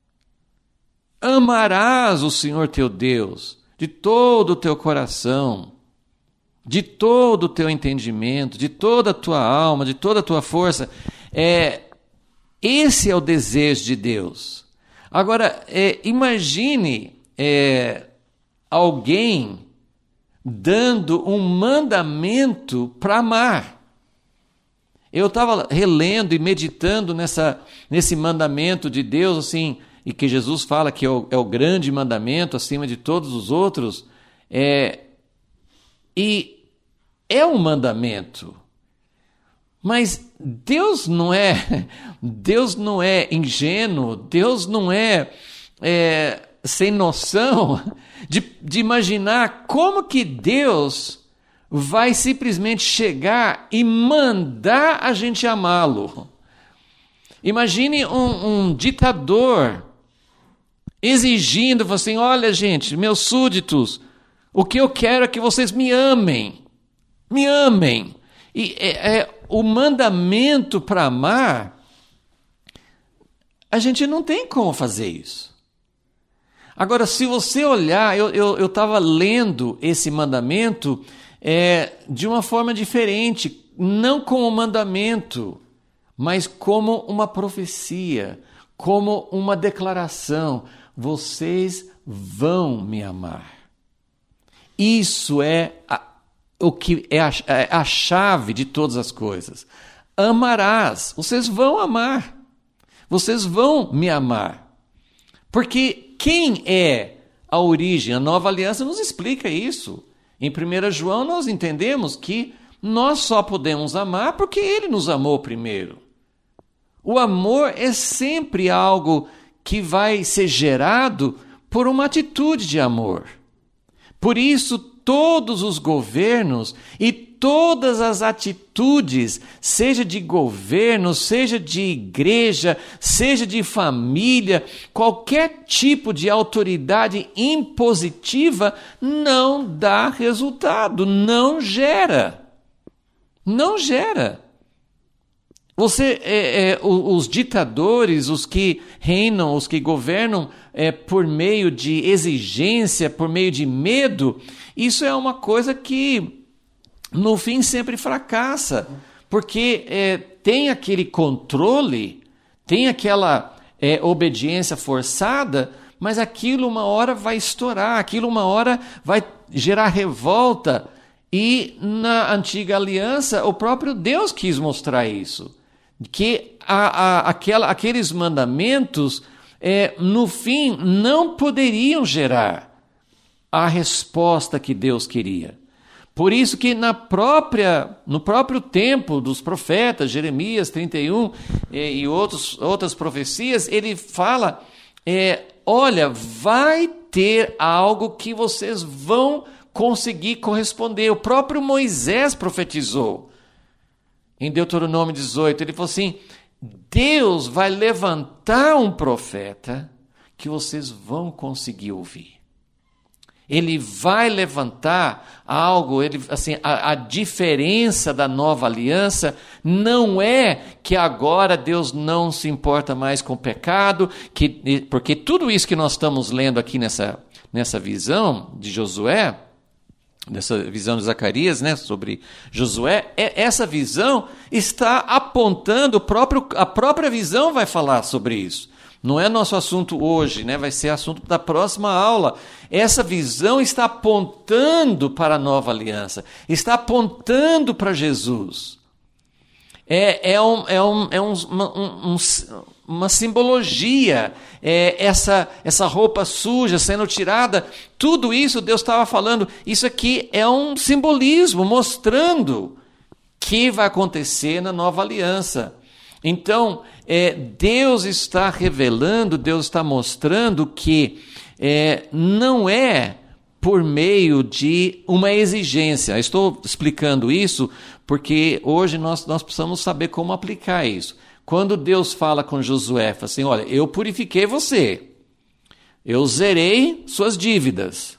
Amarás o Senhor teu Deus de todo o teu coração, de todo o teu entendimento, de toda a tua alma, de toda a tua força. É, esse é o desejo de Deus. Agora, é, imagine é, alguém dando um mandamento para amar. Eu estava relendo e meditando nessa, nesse mandamento de Deus, assim, e que Jesus fala que é o, é o grande mandamento acima de todos os outros, é, e é um mandamento, mas Deus não é, Deus não é ingênuo, Deus não é, é sem noção de, de imaginar como que Deus vai simplesmente chegar e mandar a gente amá-lo. Imagine um, um ditador exigindo, assim, olha gente, meus súditos, o que eu quero é que vocês me amem, me amem. E é, é, o mandamento para amar, a gente não tem como fazer isso. Agora, se você olhar, eu estava lendo esse mandamento é, de uma forma diferente, não como mandamento, mas como uma profecia, como uma declaração. Vocês vão me amar. Isso é a, o que é a, é a chave de todas as coisas. Amarás. Vocês vão amar. Vocês vão me amar. Porque quem é a origem? A nova aliança nos explica isso. Em primeiro João nós entendemos que nós só podemos amar porque ele nos amou primeiro. O amor é sempre algo que vai ser gerado por uma atitude de amor. Por isso, todos os governos e todas as atitudes, seja de governo, seja de igreja, seja de família, qualquer tipo de autoridade impositiva não dá resultado, não gera. Não gera. Você, é, é, os ditadores, os que reinam, os que governam é, por meio de exigência, por meio de medo, isso é uma coisa que no fim sempre fracassa, porque é, tem aquele controle, tem aquela é, obediência forçada, mas aquilo uma hora vai estourar, aquilo uma hora vai gerar revolta. E na antiga aliança, o próprio Deus quis mostrar isso. Que a, a, aquela, aqueles mandamentos, é, no fim, não poderiam gerar a resposta que Deus queria. Por isso que na própria, no próprio tempo dos profetas, Jeremias trinta e um é, e outros, outras profecias, ele fala, é, olha, vai ter algo que vocês vão conseguir corresponder. O próprio Moisés profetizou. Em Deuteronômio dezoito, ele falou assim, Deus vai levantar um profeta que vocês vão conseguir ouvir. Ele vai levantar algo, ele, assim, a, a diferença da nova aliança não é que agora Deus não se importa mais com o pecado, que, porque tudo isso que nós estamos lendo aqui nessa, nessa visão de Josué, nessa visão de Zacarias, né, sobre Josué, é, essa visão está apontando, o próprio, a própria visão vai falar sobre isso. Não é nosso assunto hoje, né, vai ser assunto da próxima aula. Essa visão está apontando para a nova aliança, está apontando para Jesus. É, é, um, é, um, é um, um, um, uma simbologia, é, essa, essa roupa suja sendo tirada, tudo isso Deus estava falando, isso aqui é um simbolismo mostrando que vai acontecer na nova aliança. Então, é, Deus está revelando, Deus está mostrando que é, não é por meio de uma exigência. Estou explicando isso porque hoje nós, nós precisamos saber como aplicar isso. Quando Deus fala com Josué, fala assim, olha, eu purifiquei você, eu zerei suas dívidas,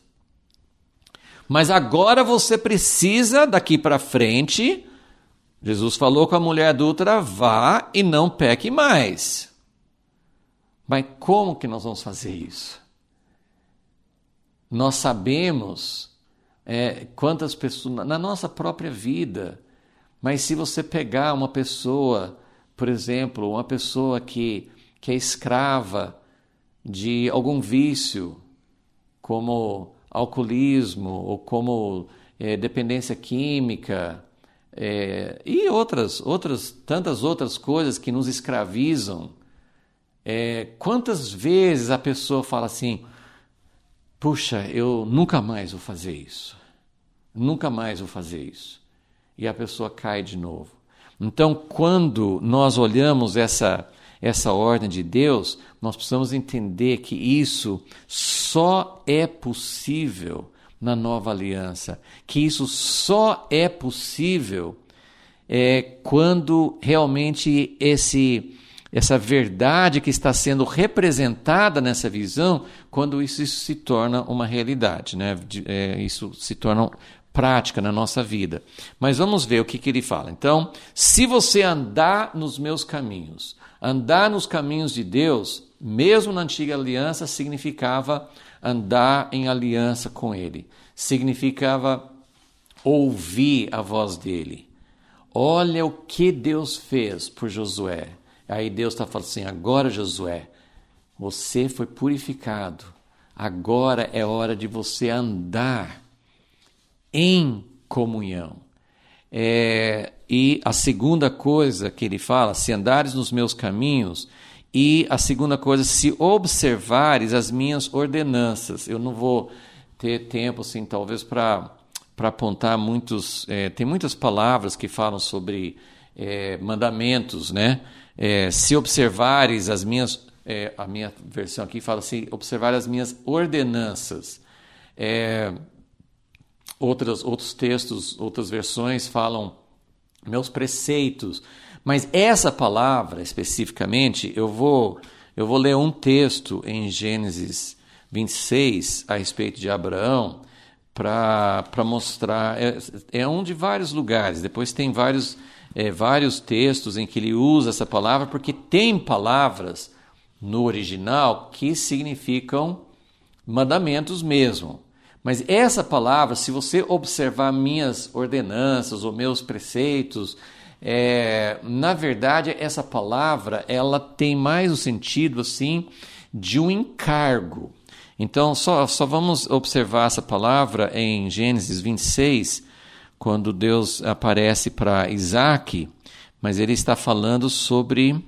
mas agora você precisa, daqui para frente, Jesus falou com a mulher adúltera, vá e não peque mais. Mas como que nós vamos fazer isso? Nós sabemos é, quantas pessoas, na nossa própria vida, mas se você pegar uma pessoa, por exemplo, uma pessoa que, que é escrava de algum vício, como alcoolismo ou como é, dependência química, é, e outras, outras, tantas outras coisas que nos escravizam, é, quantas vezes a pessoa fala assim, puxa, eu nunca mais vou fazer isso, nunca mais vou fazer isso, e a pessoa cai de novo. Então, quando nós olhamos essa, essa ordem de Deus, nós precisamos entender que isso só é possível na nova aliança, que isso só é possível é, quando realmente esse, essa verdade que está sendo representada nessa visão, quando isso, isso se torna uma realidade, né? É, isso se torna prática na nossa vida. Mas vamos ver o que, que ele fala. Então, se você andar nos meus caminhos, andar nos caminhos de Deus, mesmo na antiga aliança, significava andar em aliança com Ele. Significava ouvir a voz dEle. Olha o que Deus fez por Josué. Aí Deus está falando assim, agora Josué, você foi purificado. Agora é hora de você andar em comunhão. É, e a segunda coisa que ele fala, se andares nos meus caminhos, e a segunda coisa, se observares as minhas ordenanças. Eu não vou ter tempo, assim, talvez para para apontar muitos... É, tem muitas palavras que falam sobre é, mandamentos, né? É, se observares as minhas... É, a minha versão aqui fala assim, observar as minhas ordenanças. É, outras, outros textos, outras versões falam meus preceitos. Mas essa palavra, especificamente, eu vou, eu vou ler um texto em Gênesis vinte e seis, a respeito de Abraão, para mostrar... É, é um de vários lugares, depois tem vários, é, vários textos em que ele usa essa palavra, porque tem palavras no original que significam mandamentos mesmo. Mas essa palavra, se você observar minhas ordenanças ou meus preceitos... É, na verdade, essa palavra ela tem mais o sentido assim, de um encargo. Então, só, só vamos observar essa palavra em Gênesis vinte e seis, quando Deus aparece para Isaac, mas ele está falando sobre,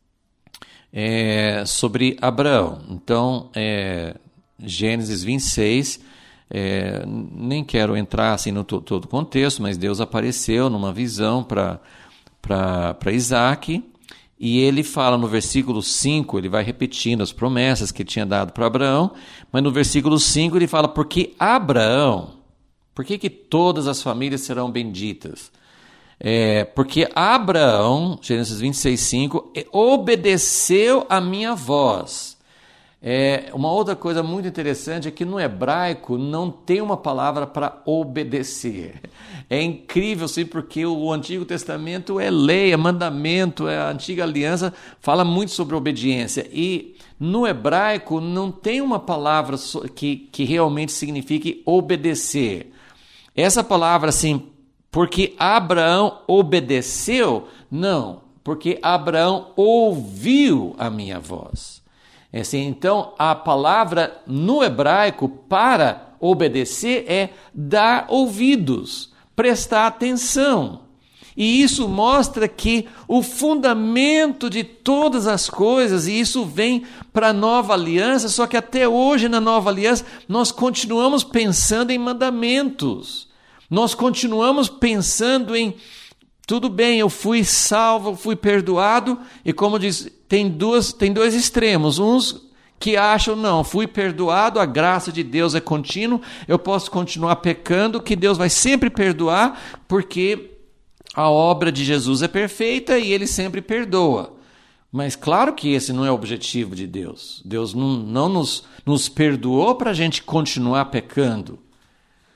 é, sobre Abraão. Então, é, Gênesis vinte e seis, é, nem quero entrar assim, no to, todo o contexto, mas Deus apareceu numa visão para para Isaac, e ele fala no versículo cinco, ele vai repetindo as promessas que ele tinha dado para Abraão, mas no versículo cinco ele fala, porque Abraão, por que que todas as famílias serão benditas? É, porque Abraão, Gênesis vinte e seis, cinco, obedeceu a minha voz. É, uma outra coisa muito interessante é que no hebraico não tem uma palavra para obedecer. É incrível, sim, porque o Antigo Testamento é lei, é mandamento, é a antiga aliança fala muito sobre obediência. E no hebraico não tem uma palavra que, que realmente signifique obedecer. Essa palavra, assim, porque Abraão obedeceu, não, porque Abraão ouviu a minha voz. Assim, então, a palavra no hebraico para obedecer é dar ouvidos, prestar atenção. E isso mostra que o fundamento de todas as coisas, e isso vem para a nova aliança, só que até hoje na nova aliança nós continuamos pensando em mandamentos. Nós continuamos pensando em, tudo bem, eu fui salvo, eu fui perdoado, e como diz, tem, duas, tem dois extremos, uns que acham, não, fui perdoado, a graça de Deus é contínua, eu posso continuar pecando, que Deus vai sempre perdoar, porque a obra de Jesus é perfeita e Ele sempre perdoa. Mas claro que esse não é o objetivo de Deus. Deus não, não nos, nos perdoou para a gente continuar pecando.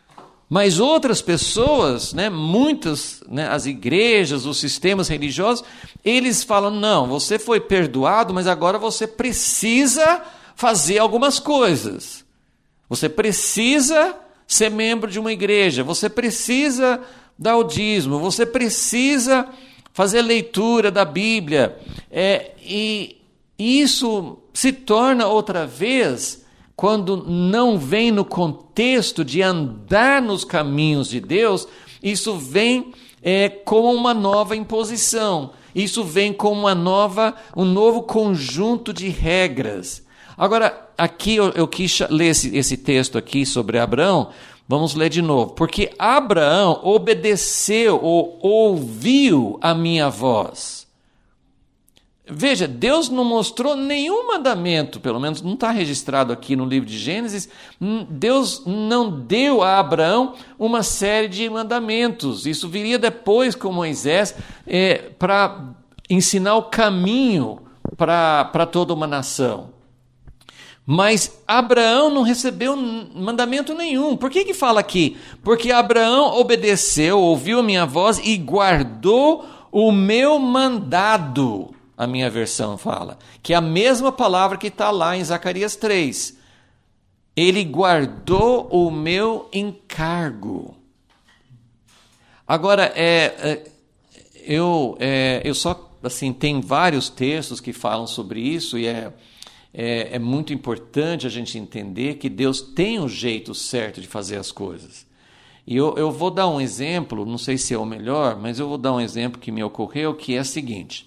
Mas outras pessoas, né, muitas, né, as igrejas, os sistemas religiosos, eles falam, não, você foi perdoado, mas agora você precisa fazer algumas coisas. Você precisa ser membro de uma igreja, você precisa dar o dízimo, você precisa fazer leitura da Bíblia. É, e isso se torna outra vez, quando não vem no contexto de andar nos caminhos de Deus, isso vem é, como uma nova imposição, isso vem como uma nova, um novo conjunto de regras. Agora, aqui eu, eu quis ler esse, esse texto aqui sobre Abraão, vamos ler de novo. Porque Abraão obedeceu ou ouviu a minha voz. Veja, Deus não mostrou nenhum mandamento, pelo menos não está registrado aqui no livro de Gênesis. Deus não deu a Abraão uma série de mandamentos. Isso viria depois com Moisés é, para ensinar o caminho para toda uma nação. Mas Abraão não recebeu mandamento nenhum. Por que que fala aqui? Porque Abraão obedeceu, ouviu a minha voz e guardou o meu mandado. A minha versão fala. Que é a mesma palavra que está lá em Zacarias três. Ele guardou o meu encargo. Agora, é, é, eu, é, eu só, assim, tem vários textos que falam sobre isso e é... É, é muito importante a gente entender que Deus tem um jeito certo de fazer as coisas. E eu, eu vou dar um exemplo, não sei se é o melhor, mas eu vou dar um exemplo que me ocorreu, que é o seguinte.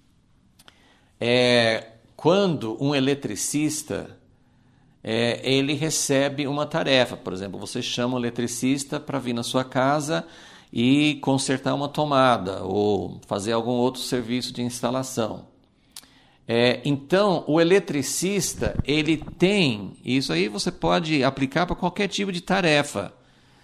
É, quando um eletricista, é, ele recebe uma tarefa, por exemplo, você chama o eletricista para vir na sua casa e consertar uma tomada ou fazer algum outro serviço de instalação. É, então, o eletricista, ele tem, isso aí você pode aplicar para qualquer tipo de tarefa.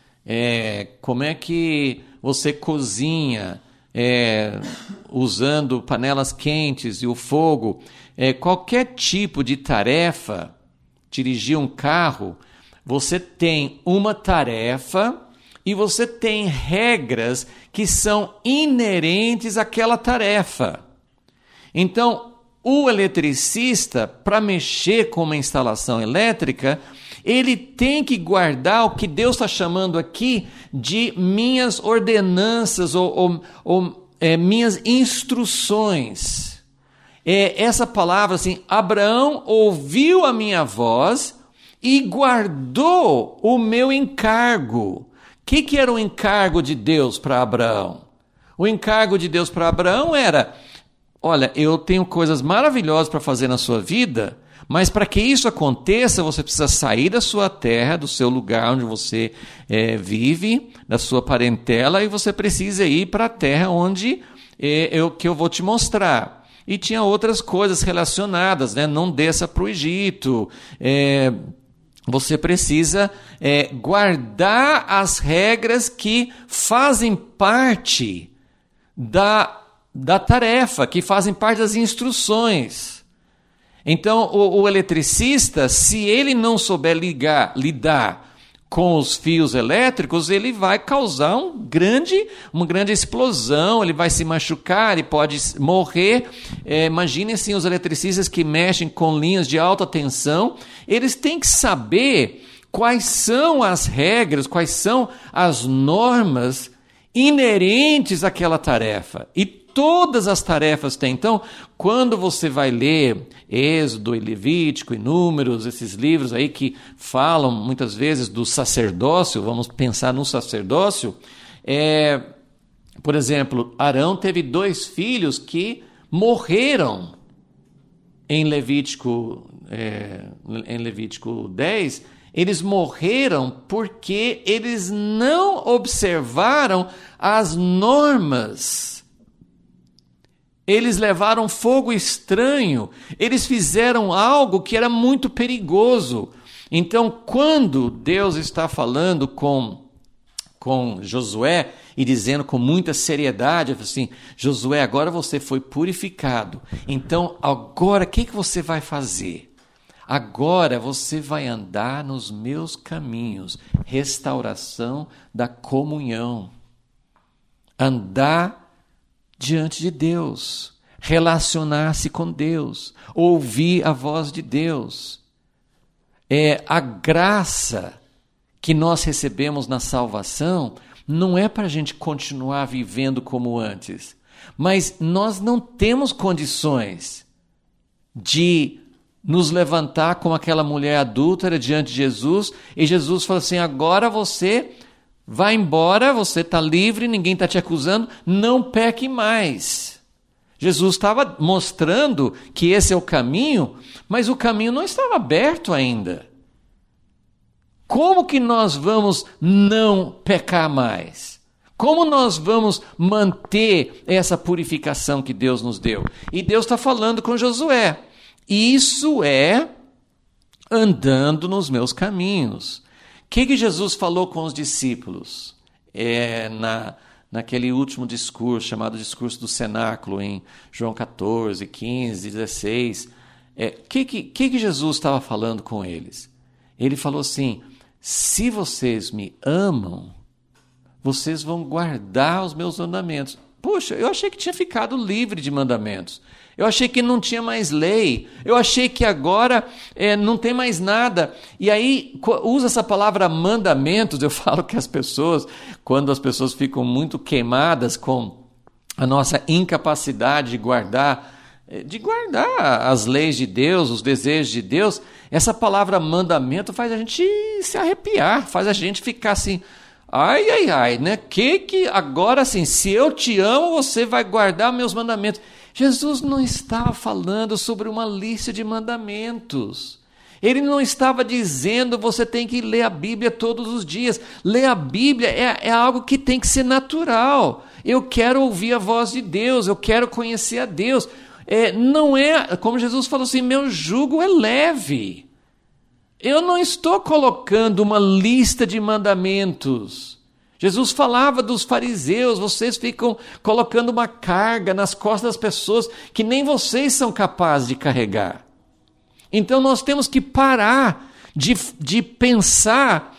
É, como é que você cozinha é, usando panelas quentes e o fogo. É, qualquer tipo de tarefa, dirigir um carro, você tem uma tarefa e você tem regras que são inerentes àquela tarefa. Então, o eletricista, para mexer com uma instalação elétrica, ele tem que guardar o que Deus está chamando aqui de minhas ordenanças ou, ou, ou é, minhas instruções. É, essa palavra assim, Abraão ouviu a minha voz e guardou o meu encargo. O que, que era o encargo de Deus para Abraão? O encargo de Deus para Abraão era... Olha, eu tenho coisas maravilhosas para fazer na sua vida, mas para que isso aconteça, você precisa sair da sua terra, do seu lugar onde você é, vive, da sua parentela, e você precisa ir para a terra onde é, eu, que eu vou te mostrar. E tinha outras coisas relacionadas, né? Não desça para o Egito, é, você precisa é, guardar as regras que fazem parte da da tarefa, que fazem parte das instruções. Então, o, o eletricista, se ele não souber ligar, lidar com os fios elétricos, ele vai causar um grande, uma grande explosão, ele vai se machucar, ele pode morrer. É, imaginem assim, os eletricistas que mexem com linhas de alta tensão, eles têm que saber quais são as regras, quais são as normas inerentes àquela tarefa. E todas as tarefas têm. Então, quando você vai ler Êxodo e Levítico e Números, esses livros aí que falam muitas vezes do sacerdócio, vamos pensar no sacerdócio, é, por exemplo, Arão teve dois filhos que morreram em Levítico, é, em Levítico dez, eles morreram porque eles não observaram as normas. Eles levaram fogo estranho, eles fizeram algo que era muito perigoso. Então, quando Deus está falando com, com Josué e dizendo com muita seriedade, assim, Josué, agora você foi purificado, então agora o que, que você vai fazer? Agora você vai andar nos meus caminhos. Restauração da comunhão. Andar diante de Deus. Relacionar-se com Deus. Ouvir a voz de Deus. É a graça que nós recebemos na salvação não é para a gente continuar vivendo como antes. Mas nós não temos condições de nos levantar como aquela mulher adúltera diante de Jesus, e Jesus fala assim, agora você vai embora, você está livre, ninguém está te acusando, não peque mais. Jesus estava mostrando que esse é o caminho, mas o caminho não estava aberto ainda. Como que nós vamos não pecar mais? Como nós vamos manter essa purificação que Deus nos deu? E Deus está falando com Josué. Isso é andando nos meus caminhos. O que, que Jesus falou com os discípulos é, na, naquele último discurso, chamado discurso do cenáculo, em João catorze, quinze, dezesseis? O é, que, que, que, que Jesus estava falando com eles? Ele falou assim, se vocês me amam, vocês vão guardar os meus mandamentos. Puxa, eu achei que tinha ficado livre de mandamentos. Eu achei que não tinha mais lei. Eu achei que agora é, não tem mais nada. E aí usa essa palavra mandamentos. Eu falo que as pessoas, quando as pessoas ficam muito queimadas com a nossa incapacidade de guardar, de guardar as leis de Deus, os desejos de Deus, essa palavra mandamento faz a gente se arrepiar, faz a gente ficar assim, ai, ai, ai, né? Que que agora assim, se eu te amo, você vai guardar meus mandamentos. Jesus não estava falando sobre uma lista de mandamentos. Ele não estava dizendo você tem que ler a Bíblia todos os dias. Ler a Bíblia é, é algo que tem que ser natural. Eu quero ouvir a voz de Deus, eu quero conhecer a Deus. É, não é, como Jesus falou assim, meu jugo é leve. Eu não estou colocando uma lista de mandamentos. Jesus falava dos fariseus, vocês ficam colocando uma carga nas costas das pessoas que nem vocês são capazes de carregar. Então nós temos que parar de, de pensar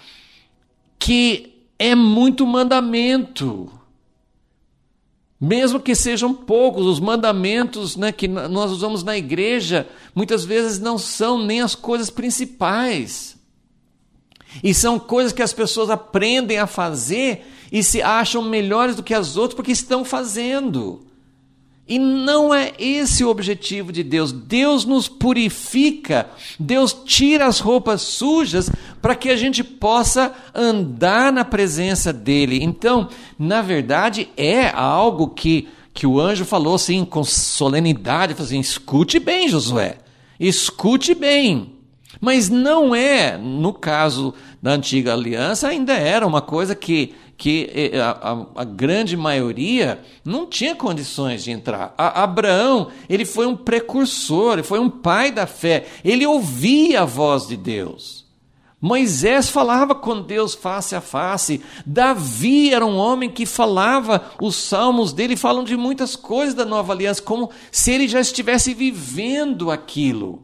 que é muito mandamento. Mesmo que sejam poucos, os mandamentos, né, que nós usamos na igreja, muitas vezes não são nem as coisas principais. E são coisas que as pessoas aprendem a fazer e se acham melhores do que as outras porque estão fazendo. E não é esse o objetivo de Deus. Deus nos purifica, Deus tira as roupas sujas para que a gente possa andar na presença dEle. Então, na verdade, é algo que, que o anjo falou assim, com solenidade, falou assim, escute bem, Josué, escute bem. Mas não é, no caso da antiga aliança, ainda era uma coisa que, que a, a, a grande maioria não tinha condições de entrar. A, Abraão, ele foi um precursor, ele foi um pai da fé, ele ouvia a voz de Deus. Moisés falava com Deus face a face. Davi era um homem que falava, os salmos dele falam de muitas coisas da nova aliança, como se ele já estivesse vivendo aquilo.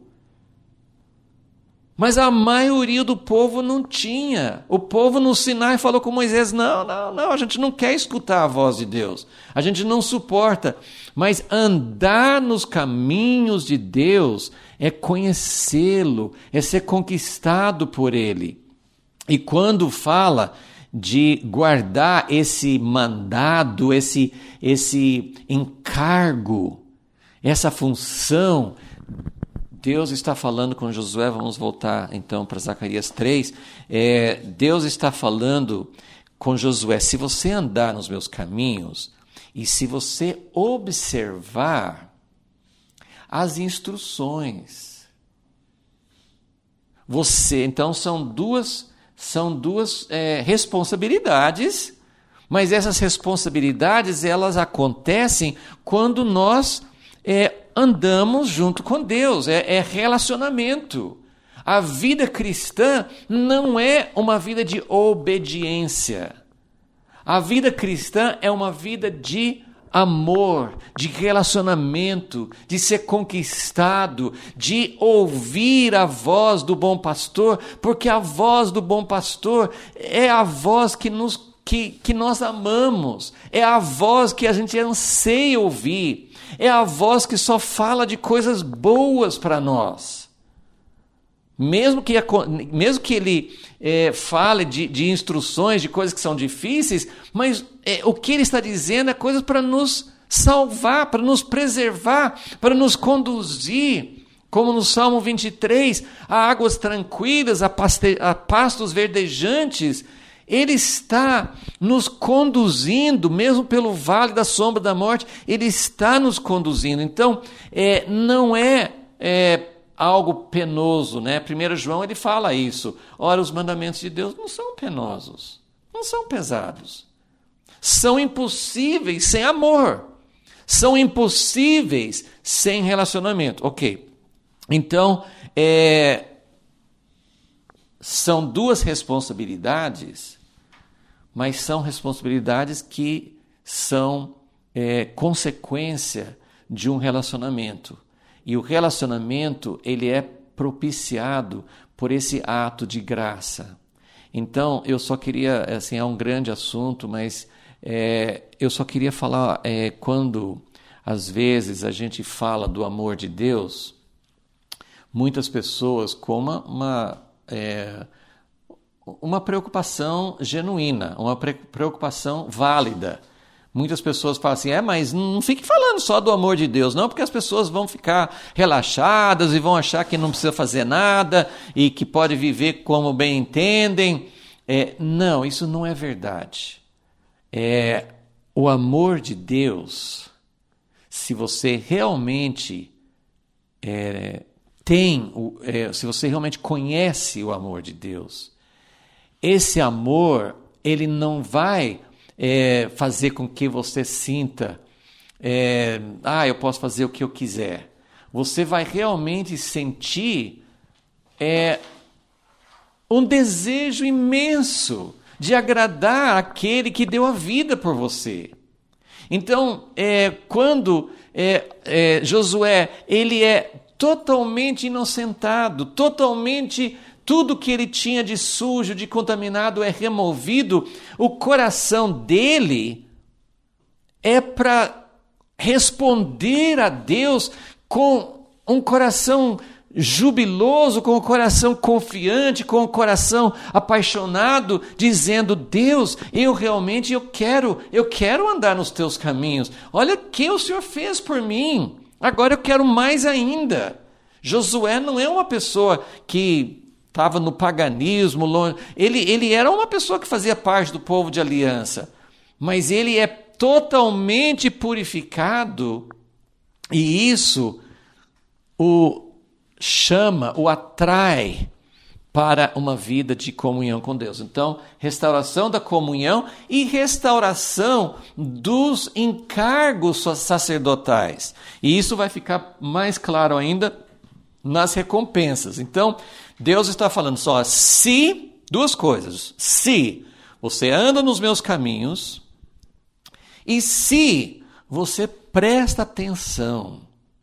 Mas a maioria do povo não tinha. O povo no Sinai falou com Moisés, não, não, não, a gente não quer escutar a voz de Deus. A gente não suporta. Mas andar nos caminhos de Deus é conhecê-lo, é ser conquistado por Ele. E quando fala de guardar esse mandado, esse, esse encargo, essa função, Deus está falando com Josué, vamos voltar então para Zacarias três, é, Deus está falando com Josué, se você andar nos meus caminhos e se você observar as instruções, você, então são duas, são duas é, responsabilidades, mas essas responsabilidades elas acontecem quando nós é, andamos junto com Deus, é, é relacionamento. A vida cristã não é uma vida de obediência. A vida cristã é uma vida de amor, de relacionamento, de ser conquistado, de ouvir a voz do bom pastor, porque a voz do bom pastor é a voz que, nos, que, que nós amamos, é a voz que a gente anseia ouvir, é a voz que só fala de coisas boas para nós. Mesmo que, mesmo que ele é, fale de, de instruções, de coisas que são difíceis, mas é, o que ele está dizendo é coisas para nos salvar, para nos preservar, para nos conduzir. Como no Salmo vinte e três, a águas tranquilas, a, paste, a pastos verdejantes. Ele está nos conduzindo, mesmo pelo vale da sombra da morte, ele está nos conduzindo. Então, é, não é... é algo penoso, né? primeiro João ele fala isso. Ora, os mandamentos de Deus não são penosos, não são pesados. São impossíveis sem amor. São impossíveis sem relacionamento. Ok. Então, é, são duas responsabilidades, mas são responsabilidades que são é, consequência de um relacionamento. E o relacionamento, ele é propiciado por esse ato de graça. Então, eu só queria, assim, é um grande assunto, mas é, eu só queria falar, é, quando, às vezes, a gente fala do amor de Deus, muitas pessoas com uma, uma, é, uma preocupação genuína, uma preocupação válida. Muitas pessoas falam assim, é, mas não fique falando só do amor de Deus, não, porque as pessoas vão ficar relaxadas e vão achar que não precisa fazer nada e que pode viver como bem entendem. É, não, isso não é verdade. É, o amor de Deus, se você realmente é, tem, é, se você realmente conhece o amor de Deus, esse amor, ele não vai... É, fazer com que você sinta, é, ah, eu posso fazer o que eu quiser. Você vai realmente sentir é, um desejo imenso de agradar aquele que deu a vida por você. Então, é, quando é, é, Josué, ele é totalmente inocentado, totalmente... Tudo que ele tinha de sujo, de contaminado é removido. O coração dele é para responder a Deus com um coração jubiloso, com um coração confiante, com um coração apaixonado, dizendo, Deus, eu realmente eu quero, eu quero andar nos teus caminhos. Olha o que o Senhor fez por mim. Agora eu quero mais ainda. Josué não é uma pessoa que estava no paganismo, longe. Ele, ele era uma pessoa que fazia parte do povo de aliança, mas ele é totalmente purificado e isso o chama, o atrai para uma vida de comunhão com Deus. Então, restauração da comunhão e restauração dos encargos sacerdotais. E isso vai ficar mais claro ainda nas recompensas. Então, Deus está falando só, se, duas coisas, se você anda nos meus caminhos e se você presta atenção,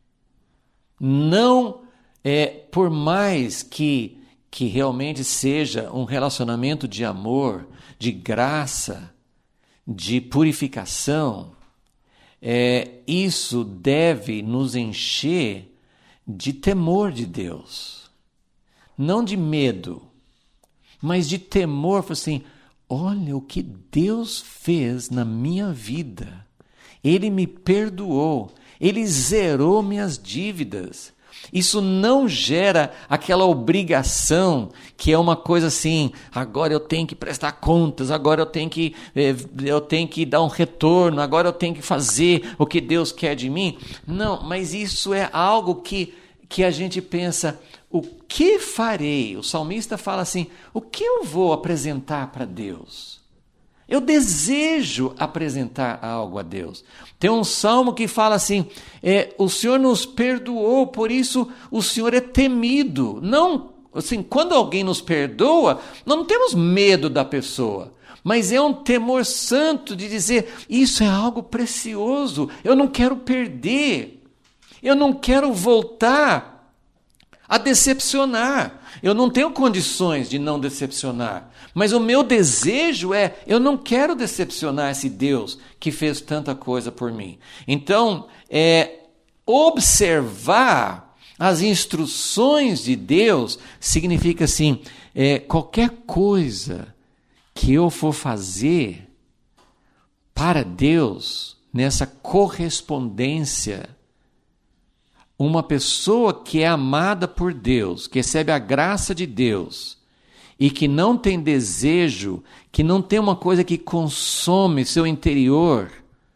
não é por mais que, que realmente seja um relacionamento de amor, de graça, de purificação, é, isso deve nos encher de temor de Deus. Não de medo, mas de temor, assim, olha o que Deus fez na minha vida. Ele me perdoou, Ele zerou minhas dívidas. Isso não gera aquela obrigação que é uma coisa assim, agora eu tenho que prestar contas, agora eu tenho que, eu tenho que dar um retorno, agora eu tenho que fazer o que Deus quer de mim. Não, mas isso é algo que, que a gente pensa... O que farei? O salmista fala assim, o que eu vou apresentar para Deus? Eu desejo apresentar algo a Deus. Tem um salmo que fala assim, é, o Senhor nos perdoou, por isso o Senhor é temido. Não, assim, quando alguém nos perdoa, nós não temos medo da pessoa. mas é um temor santo de dizer, isso é algo precioso, eu não quero perder, eu não quero voltar a decepcionar. Eu não tenho condições de não decepcionar, mas o meu desejo é, eu não quero decepcionar esse Deus que fez tanta coisa por mim. Então, é, observar as instruções de Deus significa assim, é, qualquer coisa que eu for fazer para Deus, nessa correspondência, uma pessoa que é amada por Deus, que recebe a graça de Deus e que não tem desejo, que não tem uma coisa que consome seu interior,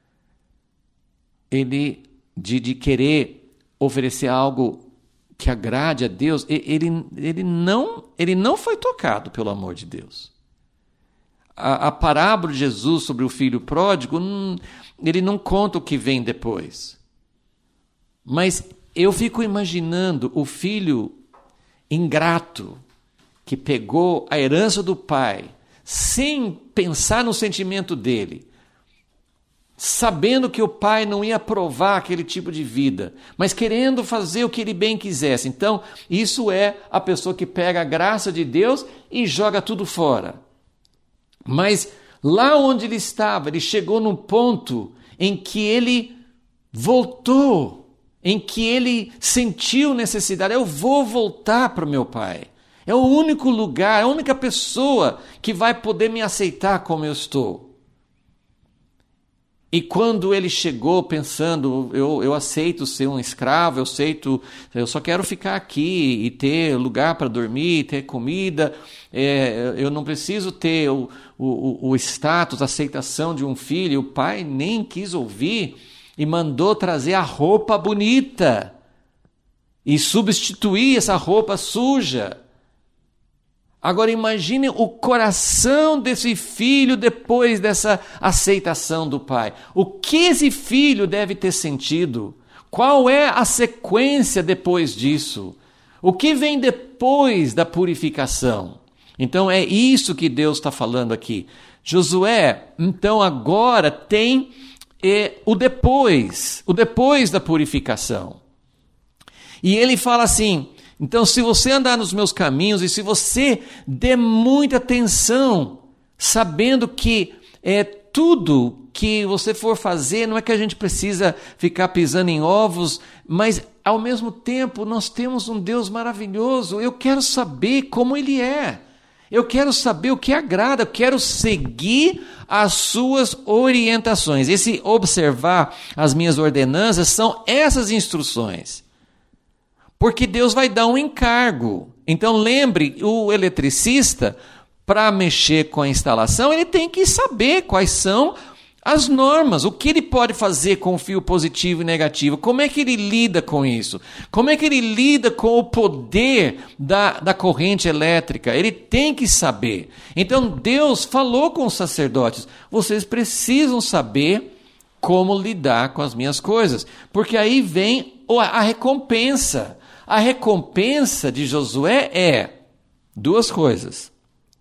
ele de, de querer oferecer algo que agrade a Deus, ele, ele, não, ele não foi tocado pelo amor de Deus. A, a parábola de Jesus sobre o filho pródigo, ele não conta o que vem depois. Mas eu fico imaginando o filho ingrato que pegou a herança do pai sem pensar no sentimento dele, sabendo que o pai não ia aprovar aquele tipo de vida, mas querendo fazer o que ele bem quisesse. Então, isso é a pessoa que pega a graça de Deus e joga tudo fora. Mas lá onde ele estava, ele chegou num ponto em que ele voltou, em que ele sentiu necessidade, eu vou voltar para o meu pai. É o único lugar, a única pessoa que vai poder me aceitar como eu estou. E quando ele chegou pensando, eu, eu aceito ser um escravo, eu aceito, eu só quero ficar aqui e ter lugar para dormir, ter comida, é, eu não preciso ter o, o, o status, a aceitação de um filho. O pai nem quis ouvir e mandou trazer a roupa bonita e substituir essa roupa suja. Agora imagine o coração desse filho depois dessa aceitação do pai. O que esse filho deve ter sentido? Qual é a sequência depois disso? O que vem depois da purificação? Então é isso que Deus está falando aqui. Josué, então agora tem é, o depois, o depois da purificação. E ele fala assim, então se você andar nos meus caminhos e se você der muita atenção, sabendo que é, tudo que você for fazer, não é que a gente precisa ficar pisando em ovos, mas ao mesmo tempo nós temos um Deus maravilhoso. Eu quero saber como Ele é. Eu quero saber o que agrada, eu quero seguir as suas orientações. Esse observar as minhas ordenanças são essas instruções. Porque Deus vai dar um encargo. Então lembre, o eletricista, para mexer com a instalação, ele tem que saber quais são as normas, o que ele pode fazer com o fio positivo e negativo, como é que ele lida com isso, como é que ele lida com o poder da, da corrente elétrica, ele tem que saber. Então Deus falou com os sacerdotes, vocês precisam saber como lidar com as minhas coisas, porque aí vem a recompensa. A recompensa de Josué é duas coisas.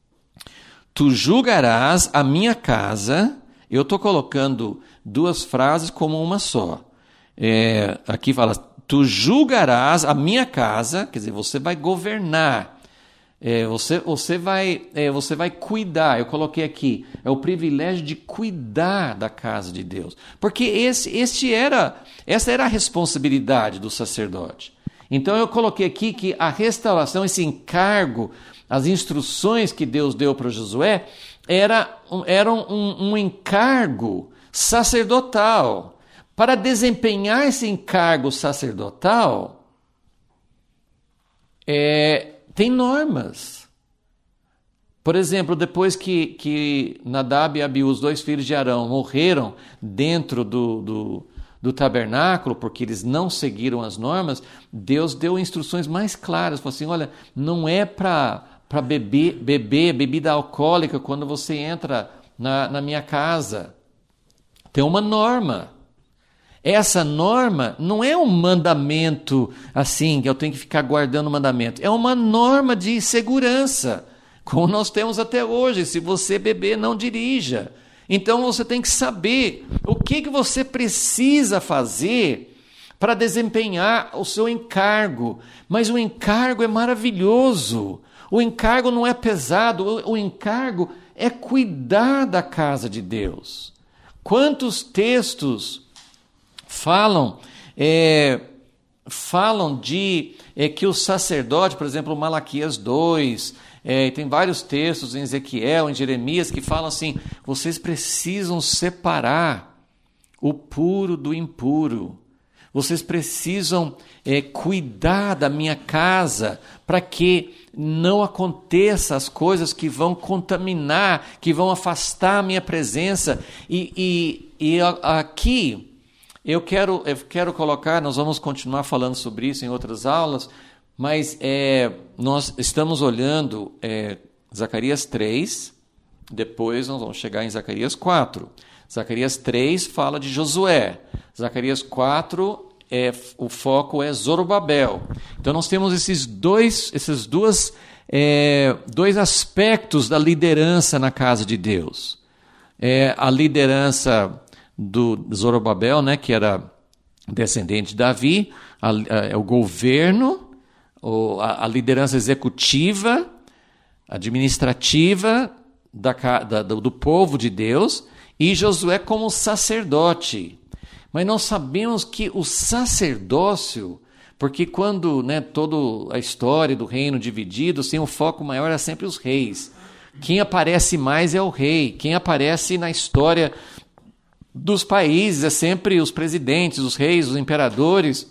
Tu julgarás a minha casa. Eu estou colocando duas frases como uma só. É, aqui fala, tu julgarás a minha casa, quer dizer, você vai governar, é, você, você, vai, é, você vai cuidar. Eu coloquei aqui, é o privilégio de cuidar da casa de Deus. Porque esse, este era, essa era a responsabilidade do sacerdote. Então eu coloquei aqui que a restauração, esse encargo, as instruções que Deus deu para Josué, era, era um, um encargo sacerdotal. Para desempenhar esse encargo sacerdotal, é, tem normas. Por exemplo, depois que, que Nadab e Abiú, os dois filhos de Arão, morreram dentro do, do, do tabernáculo, porque eles não seguiram as normas, Deus deu instruções mais claras. Falou assim, olha, não é para... para beber, beber bebida alcoólica quando você entra na, na minha casa. Tem uma norma. Essa norma não é um mandamento assim, que eu tenho que ficar guardando o mandamento. É uma norma de segurança. como nós temos até hoje. Se você beber, não dirija. Então você tem que saber o que, que você precisa fazer para desempenhar o seu encargo. Mas o encargo é maravilhoso. O encargo não é pesado. O, o encargo é cuidar da casa de Deus. Quantos textos falam, é, falam de é, que o sacerdote, por exemplo, Malaquias dois, é, tem vários textos em Ezequiel, em Jeremias, que falam assim, vocês precisam separar o puro do impuro. Vocês precisam é, cuidar da minha casa para que não aconteça as coisas que vão contaminar, que vão afastar a minha presença. E, e, e aqui eu quero, eu quero colocar, nós vamos continuar falando sobre isso em outras aulas, mas é, nós estamos olhando é, Zacarias três, depois nós vamos chegar em Zacarias quatro. Zacarias três fala de Josué, Zacarias quatro, é, o foco é Zorobabel. Então nós temos esses dois, esses duas, é, dois aspectos da liderança na casa de Deus. É, a liderança do Zorobabel, né, que era descendente de Davi, a, a, o governo, a, a liderança executiva, administrativa da, da, do povo de Deus, e Josué como sacerdote. Mas nós sabemos que o sacerdócio, porque quando né, toda a história do reino dividido, assim, o foco maior é sempre os reis. Quem aparece mais é o rei. Quem aparece na história dos países é sempre os presidentes, os reis, os imperadores.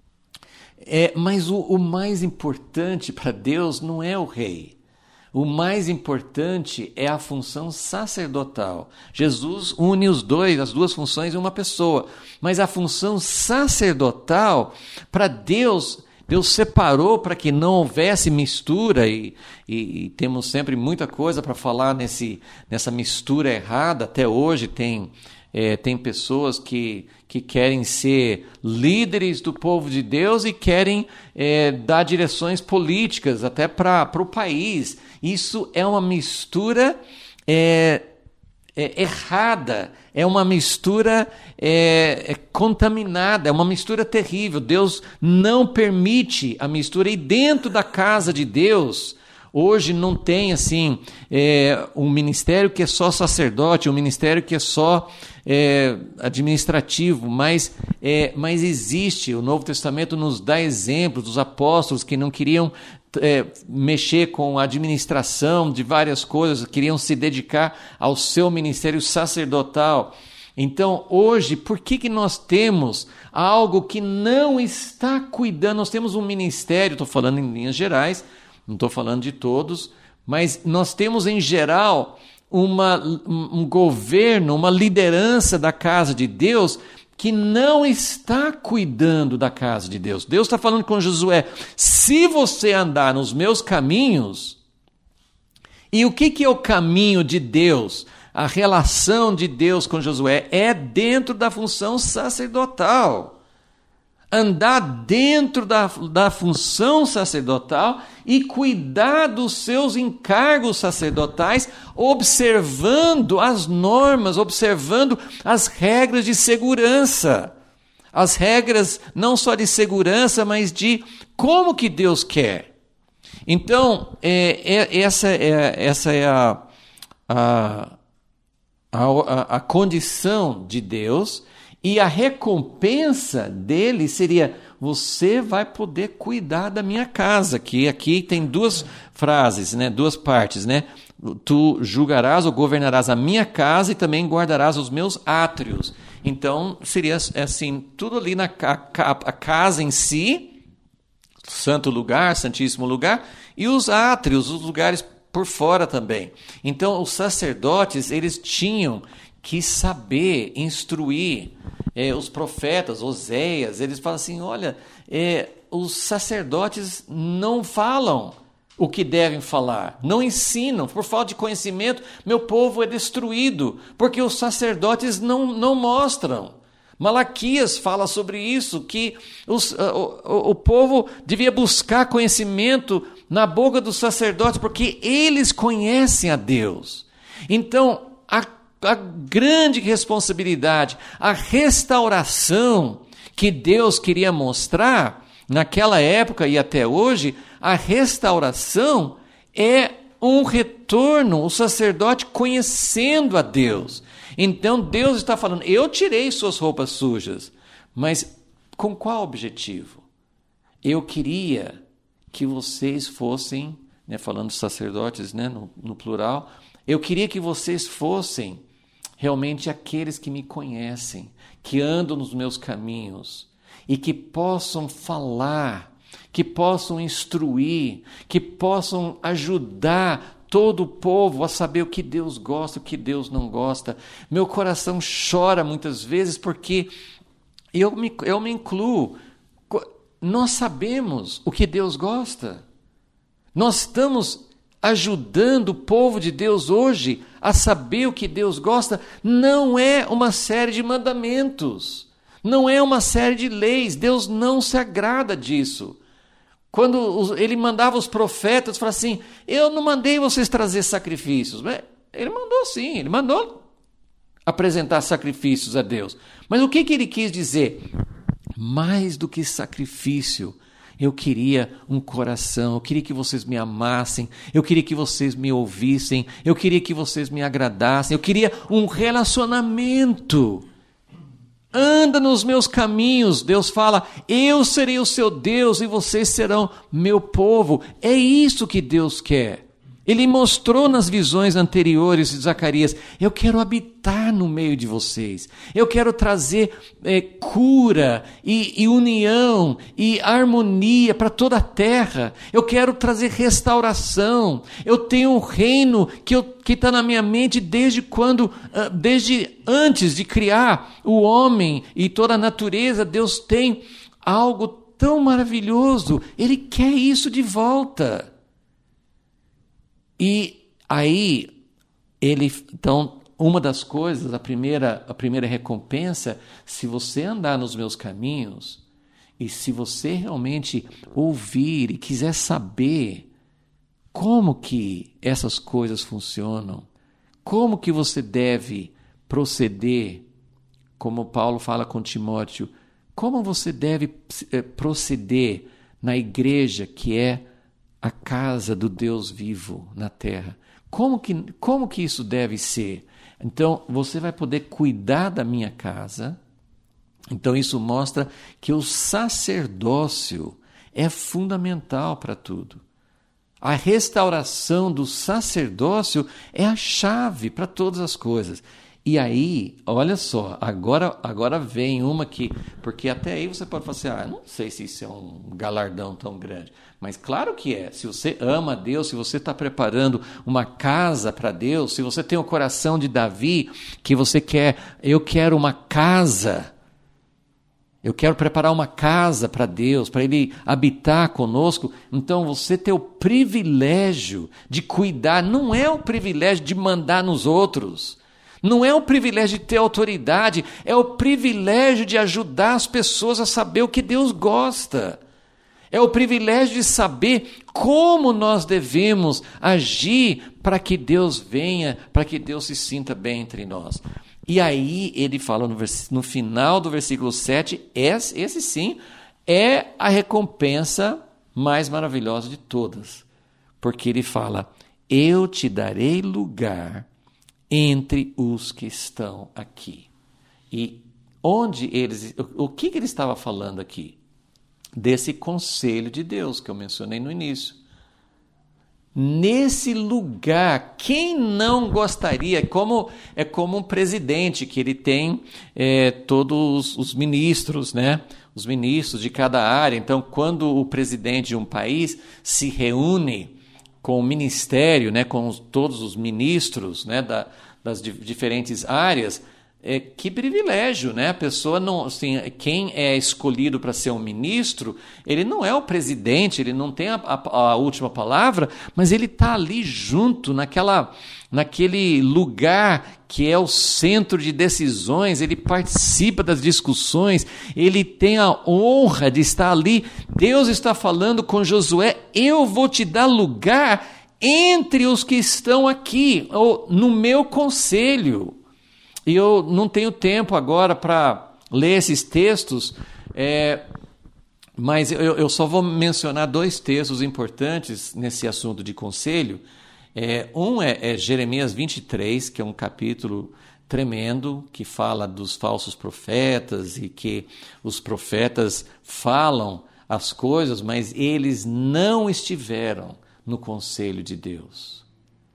É, mas o, o mais importante para Deus não é o rei. O mais importante é a função sacerdotal. Jesus une os dois, as duas funções em uma pessoa. Mas a função sacerdotal, para Deus, Deus separou para que não houvesse mistura, e, e, e temos sempre muita coisa para falar nesse, nessa mistura errada. Até hoje tem, é, tem pessoas que, que querem ser líderes do povo de Deus e querem é, dar direções políticas até para o país. Isso é uma mistura é, é, errada, é uma mistura é, é contaminada, é uma mistura terrível. Deus não permite a mistura. E dentro da casa de Deus, hoje não tem assim é, um ministério que é só sacerdote, um ministério que é só é, administrativo, mas, é, mas existe. O Novo Testamento nos dá exemplos dos apóstolos que não queriam É, mexer com a administração de várias coisas, queriam se dedicar ao seu ministério sacerdotal. Então, hoje, por que, que nós temos algo que não está cuidando? Nós temos um ministério, estou falando em linhas gerais, não estou falando de todos, mas nós temos em geral uma, um governo, uma liderança da casa de Deus que não está cuidando da casa de Deus. Deus está falando com Josué, se você andar nos meus caminhos, e o que, que é o caminho de Deus? A relação de Deus com Josué é dentro da função sacerdotal. Andar dentro da, da função sacerdotal e cuidar dos seus encargos sacerdotais, observando as normas, observando as regras de segurança. As regras não só de segurança, mas de como que Deus quer. Então, é, é, essa, é, essa é a, a, a, a condição de Deus. E a recompensa dele seria, você vai poder cuidar da minha casa, que aqui tem duas frases, né, duas partes, né? Tu julgarás ou governarás a minha casa e também guardarás os meus átrios. Então, seria assim, tudo ali na a, a casa em si, santo lugar, santíssimo lugar, e os átrios, os lugares por fora também. Então, os sacerdotes, eles tinham que saber instruir é, os profetas, Oséias. Eles falam assim, olha, é, os sacerdotes não falam o que devem falar, não ensinam, por falta de conhecimento, meu povo é destruído, porque os sacerdotes não, não mostram. Malaquias fala sobre isso, que os, o, o, o povo devia buscar conhecimento na boca dos sacerdotes, porque eles conhecem a Deus. Então, a, a grande responsabilidade, a restauração que Deus queria mostrar naquela época e até hoje, a restauração é um retorno, o sacerdote conhecendo a Deus. Então Deus está falando, eu tirei suas roupas sujas, mas com qual objetivo? Eu queria que vocês fossem, né, falando de sacerdotes, né, no, no plural, eu queria que vocês fossem realmente aqueles que me conhecem, que andam nos meus caminhos e que possam falar, que possam instruir, que possam ajudar todo o povo a saber o que Deus gosta, o que Deus não gosta. Meu coração chora muitas vezes porque eu me, eu me incluo. Nós sabemos o que Deus gosta. Nós estamos ajudando o povo de Deus hoje a saber o que Deus gosta. Não é uma série de mandamentos. Não é uma série de leis. Deus não se agrada disso. Quando ele mandava os profetas, falava assim, eu não mandei vocês trazer sacrifícios. Ele mandou sim, ele mandou apresentar sacrifícios a Deus. Mas o que, que ele quis dizer? Mais do que sacrifício, eu queria um coração, eu queria que vocês me amassem, eu queria que vocês me ouvissem, eu queria que vocês me agradassem, eu queria um relacionamento. Anda nos meus caminhos, Deus fala, eu serei o seu Deus e vocês serão meu povo. É isso que Deus quer. Ele mostrou nas visões anteriores de Zacarias, eu quero habitar no meio de vocês, eu quero trazer é, cura e, e união e harmonia para toda a terra, eu quero trazer restauração, eu tenho um reino que está na minha mente desde quando, desde antes de criar o homem e toda a natureza, Deus tem algo tão maravilhoso, Ele quer isso de volta. E aí, ele, então, uma das coisas, a primeira, a primeira recompensa, se você andar nos meus caminhos, e se você realmente ouvir e quiser saber como que essas coisas funcionam, como que você deve proceder, como Paulo fala com Timóteo, como você deve proceder na igreja que é a casa do Deus vivo na terra. Como que, como que isso deve ser? Então, você vai poder cuidar da minha casa. Então, isso mostra que o sacerdócio é fundamental para tudo. A restauração do sacerdócio é a chave para todas as coisas. E aí, olha só, agora, agora vem uma que... Porque até aí você pode falar assim, ah, não sei se isso é um galardão tão grande. Mas claro que é. Se você ama a Deus, se você está preparando uma casa para Deus, se você tem o coração de Davi, que você quer, eu quero uma casa, eu quero preparar uma casa para Deus, para Ele habitar conosco, então você tem o privilégio de cuidar, não é o privilégio de mandar nos outros, não é o privilégio de ter autoridade, é o privilégio de ajudar as pessoas a saber o que Deus gosta. É o privilégio de saber como nós devemos agir para que Deus venha, para que Deus se sinta bem entre nós. E aí ele fala no, vers- no final do versículo sete, esse, esse sim é a recompensa mais maravilhosa de todas. Porque ele fala, eu te darei lugar entre os que estão aqui. E onde eles, o, o que, que ele estava falando aqui? Desse conselho de Deus que eu mencionei no início. Nesse lugar, quem não gostaria, é como, é como um presidente que ele tem é, todos os ministros, né? Os ministros de cada área. Então, quando o presidente de um país se reúne com o ministério, né, com os, todos os ministros, né, da, das di- diferentes áreas, É, que privilégio, né? A pessoa não, assim, quem é escolhido para ser um ministro, ele não é o presidente, ele não tem a, a, a última palavra, mas ele está ali junto, naquela, naquele lugar que é o centro de decisões, ele participa das discussões, ele tem a honra de estar ali. Deus está falando com Josué: eu vou te dar lugar entre os que estão aqui, ou no meu conselho. E eu não tenho tempo agora para ler esses textos, é, mas eu, eu só vou mencionar dois textos importantes nesse assunto de conselho. É, um é, é Jeremias vinte e três, que é um capítulo tremendo, que fala dos falsos profetas e que os profetas falam as coisas, mas eles não estiveram no conselho de Deus.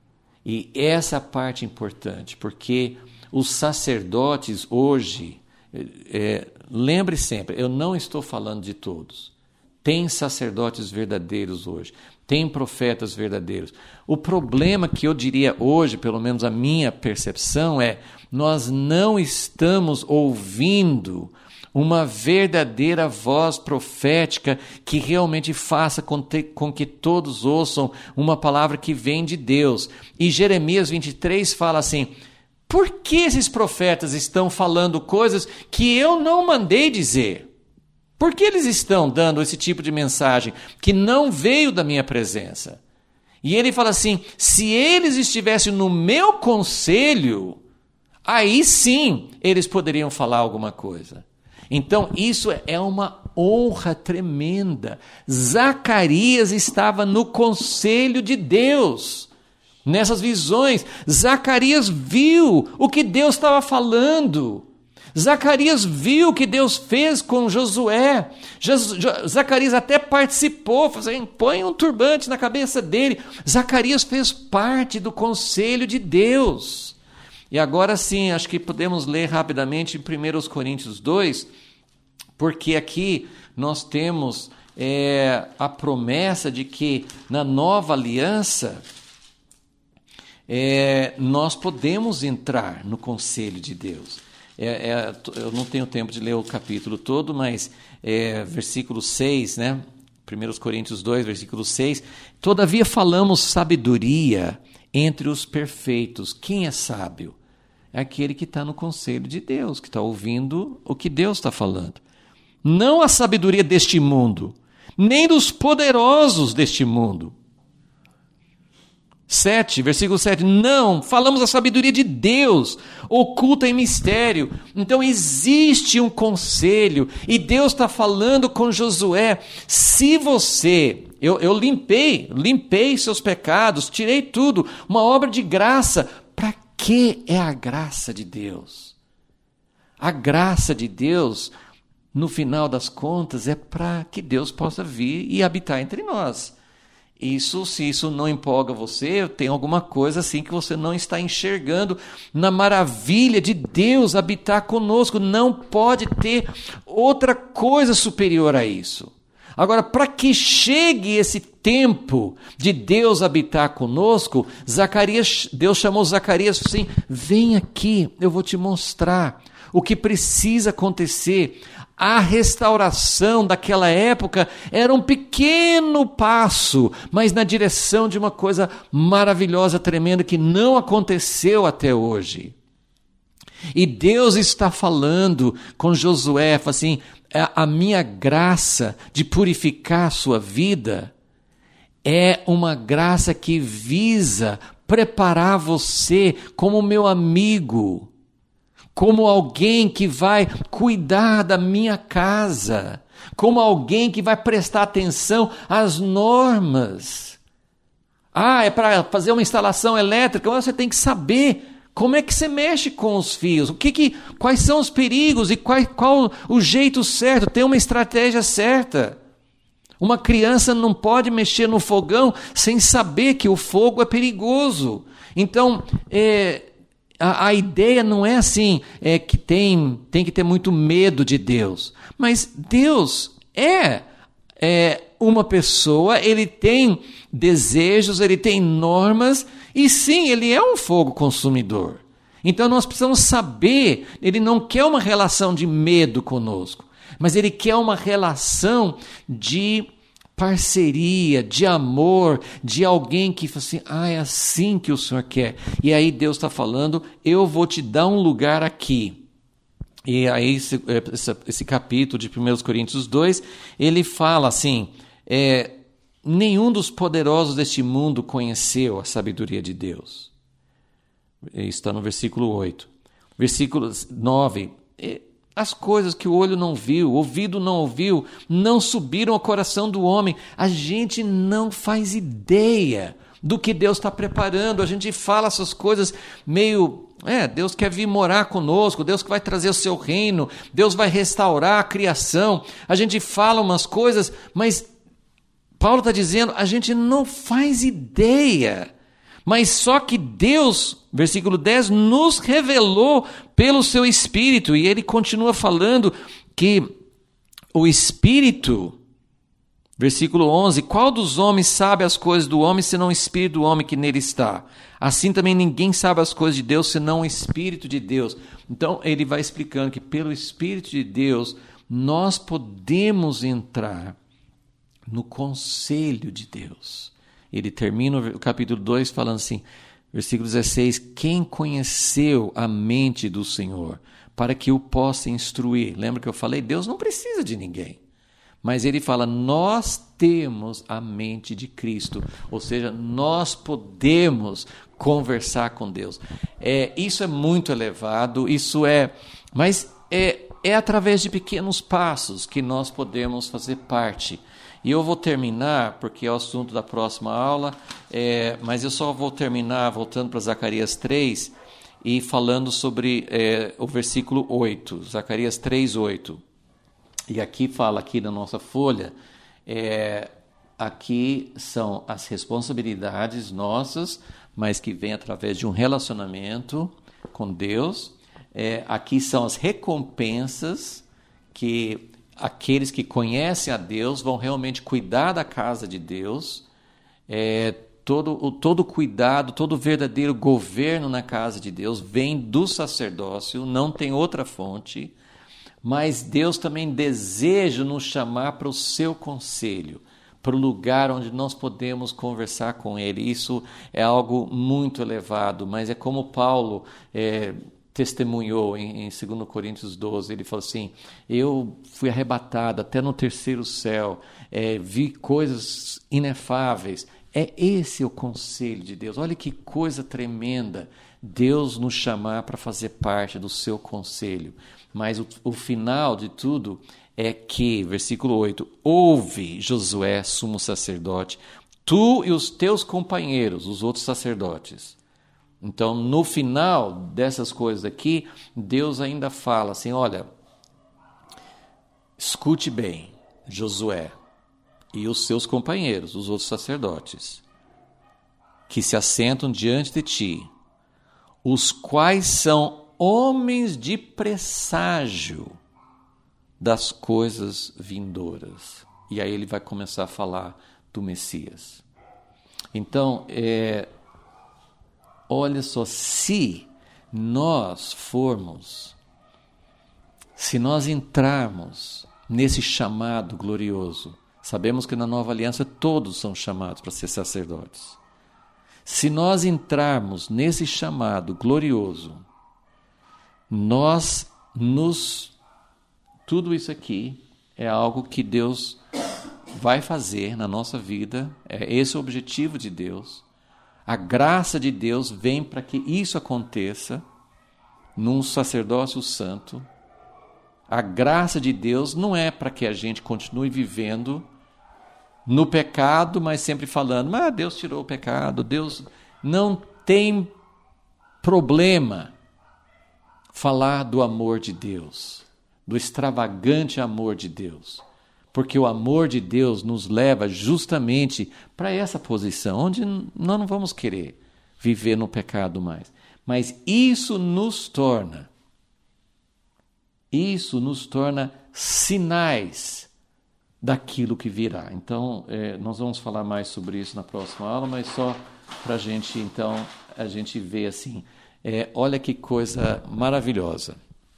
E essa é a parte importante, porque os sacerdotes hoje, é, lembre sempre, eu não estou falando de todos. Tem sacerdotes verdadeiros hoje, tem profetas verdadeiros. O problema que eu diria hoje, pelo menos a minha percepção, é nós não estamos ouvindo uma verdadeira voz profética que realmente faça com, te, com que todos ouçam uma palavra que vem de Deus. E Jeremias vinte e três fala assim: por que esses profetas estão falando coisas que eu não mandei dizer? Por que eles estão dando esse tipo de mensagem que não veio da minha presença? E ele fala assim: se eles estivessem no meu conselho, aí sim eles poderiam falar alguma coisa. Então isso é uma honra tremenda. Zacarias estava no conselho de Deus. Nessas visões, Zacarias viu o que Deus estava falando. Zacarias viu o que Deus fez com Josué. Zacarias até participou, assim, põe um turbante na cabeça dele. Zacarias fez parte do conselho de Deus. E agora sim, acho que podemos ler rapidamente em primeira Coríntios dois, porque aqui nós temos é, a promessa de que na nova aliança, É, nós podemos entrar no conselho de Deus. É, é, eu não tenho tempo de ler o capítulo todo, mas é, versículo seis, né? primeira Coríntios dois, versículo seis. Todavia falamos sabedoria entre os perfeitos. Quem é sábio? É aquele que está no conselho de Deus, que está ouvindo o que Deus está falando. Não a sabedoria deste mundo, nem dos poderosos deste mundo. sete, versículo sete, não, falamos a sabedoria de Deus, oculta em mistério. Então existe um conselho, e Deus está falando com Josué: se você, eu, eu limpei, limpei seus pecados, tirei tudo, uma obra de graça. Para que é a graça de Deus? A graça de Deus, no final das contas, é para que Deus possa vir e habitar entre nós. Isso, se isso não empolga você, tem alguma coisa assim que você não está enxergando na maravilha de Deus habitar conosco. Não pode ter outra coisa superior a isso. Agora, para que chegue esse tempo de Deus habitar conosco, Zacarias, Deus chamou Zacarias assim: vem aqui, eu vou te mostrar o que precisa acontecer. A restauração daquela época era um pequeno passo, mas na direção de uma coisa maravilhosa, tremenda, que não aconteceu até hoje. E Deus está falando com Josué, fala assim: a minha graça de purificar a sua vida é uma graça que visa preparar você como meu amigo, como alguém que vai cuidar da minha casa, como alguém que vai prestar atenção às normas. Ah, é para fazer uma instalação elétrica, você tem que saber como é que você mexe com os fios, o que que, quais são os perigos e qual, qual o jeito certo, tem uma estratégia certa. Uma criança não pode mexer no fogão sem saber que o fogo é perigoso. Então, é... A, a ideia não é assim, é que tem, tem que ter muito medo de Deus. Mas Deus é, é uma pessoa, ele tem desejos, ele tem normas, e sim, ele é um fogo consumidor. Então nós precisamos saber, ele não quer uma relação de medo conosco, mas ele quer uma relação de parceria, de amor, de alguém que fala assim, ah, é assim que o Senhor quer. E aí Deus está falando, eu vou te dar um lugar aqui. E aí esse, esse, esse capítulo de primeira Coríntios dois, ele fala assim, é, nenhum dos poderosos deste mundo conheceu a sabedoria de Deus. Está no versículo oito. Versículo nove. As coisas que o olho não viu, o ouvido não ouviu, não subiram ao coração do homem. A gente não faz ideia do que Deus está preparando. A gente fala essas coisas meio... É, Deus quer vir morar conosco, Deus que vai trazer o seu reino, Deus vai restaurar a criação. A gente fala umas coisas, mas Paulo está dizendo, a gente não faz ideia. Mas só que Deus, versículo dez, nos revelou pelo seu Espírito. E ele continua falando que o Espírito, versículo onze, qual dos homens sabe as coisas do homem, senão o Espírito do homem que nele está? Assim também ninguém sabe as coisas de Deus, senão o Espírito de Deus. Então ele vai explicando que pelo Espírito de Deus, nós podemos entrar no conselho de Deus. Ele termina o capítulo dois falando assim, versículo dezesseis, quem conheceu a mente do Senhor para que o possa instruir? Lembra que eu falei? Deus não precisa de ninguém. Mas ele fala, nós temos a mente de Cristo, ou seja, nós podemos conversar com Deus. É, isso é muito elevado, isso é, mas é, é através de pequenos passos que nós podemos fazer parte. E eu vou terminar, porque é o assunto da próxima aula, é, mas eu só vou terminar voltando para Zacarias três e falando sobre é, o versículo oito, Zacarias três, oito. E aqui fala, aqui na nossa folha, é, aqui são as responsabilidades nossas, mas que vêm através de um relacionamento com Deus. É, aqui são as recompensas que... aqueles que conhecem a Deus vão realmente cuidar da casa de Deus, é, todo o todo cuidado, todo o verdadeiro governo na casa de Deus vem do sacerdócio, não tem outra fonte, mas Deus também deseja nos chamar para o seu conselho, para o lugar onde nós podemos conversar com Ele. Isso é algo muito elevado, mas é como Paulo... É, testemunhou em, em dois Coríntios doze, ele falou assim, eu fui arrebatado até no terceiro céu, é, vi coisas inefáveis. É esse o conselho de Deus. Olha que coisa tremenda, Deus nos chamar para fazer parte do seu conselho. Mas o, o final de tudo é que, versículo oito, ouve, Josué, sumo sacerdote, tu e os teus companheiros, os outros sacerdotes. Então, no final dessas coisas aqui, Deus ainda fala assim, olha, escute bem, Josué e os seus companheiros, os outros sacerdotes, que se assentam diante de ti, os quais são homens de presságio das coisas vindouras. E aí ele vai começar a falar do Messias. Então, é... olha só, se nós formos, se nós entrarmos nesse chamado glorioso, sabemos que na nova aliança todos são chamados para ser sacerdotes. Se nós entrarmos nesse chamado glorioso, nós nos... tudo isso aqui é algo que Deus vai fazer na nossa vida, é esse o objetivo de Deus. A graça de Deus vem para que isso aconteça num sacerdócio santo. A graça de Deus não é para que a gente continue vivendo no pecado, mas sempre falando, mas Deus tirou o pecado, Deus não tem problema falar do amor de Deus, do extravagante amor de Deus. Porque o amor de Deus nos leva justamente para essa posição, onde nós não vamos querer viver no pecado mais. Mas isso nos torna, isso nos torna sinais daquilo que virá. Então, é, nós vamos falar mais sobre isso na próxima aula, mas só para a gente, então, a gente ver assim, É, olha que coisa maravilhosa.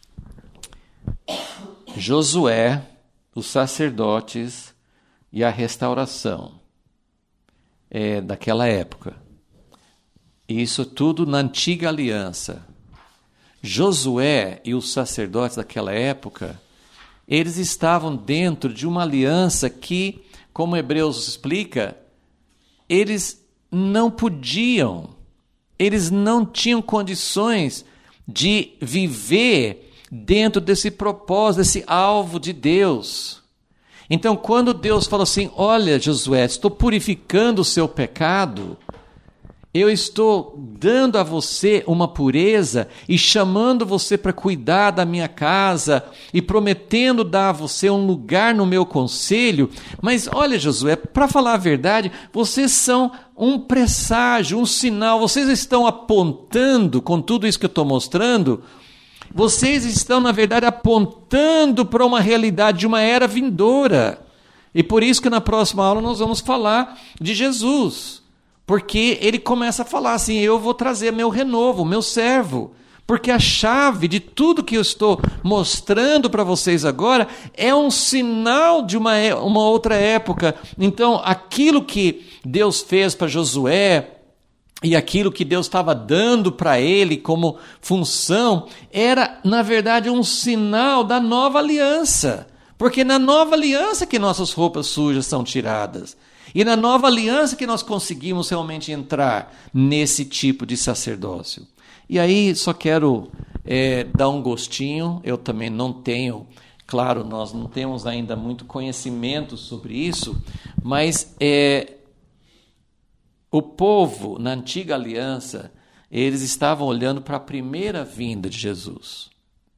Josué, os sacerdotes e a restauração é, daquela época. Isso tudo na antiga aliança. Josué e os sacerdotes daquela época, eles estavam dentro de uma aliança que, como Hebreus explica, eles não podiam, eles não tinham condições de viver dentro desse propósito, desse alvo de Deus. Então, quando Deus falou assim, olha, Josué, estou purificando o seu pecado, eu estou dando a você uma pureza e chamando você para cuidar da minha casa e prometendo dar a você um lugar no meu conselho. Mas olha, Josué, para falar a verdade, vocês são um presságio, um sinal. Vocês estão apontando, com tudo isso que eu estou mostrando, vocês estão, na verdade, apontando para uma realidade de uma era vindoura. E por isso que na próxima aula nós vamos falar de Jesus. Porque ele começa a falar assim, eu vou trazer meu renovo, meu servo. Porque a chave de tudo que eu estou mostrando para vocês agora é um sinal de uma, uma outra época. Então, aquilo que Deus fez para Josué e aquilo que Deus estava dando para ele como função era, na verdade, um sinal da nova aliança. Porque na nova aliança que nossas roupas sujas são tiradas. E na nova aliança que nós conseguimos realmente entrar nesse tipo de sacerdócio. E aí só quero é, dar um gostinho, eu também não tenho, claro, nós não temos ainda muito conhecimento sobre isso, mas é, o povo na antiga aliança, eles estavam olhando para a primeira vinda de Jesus.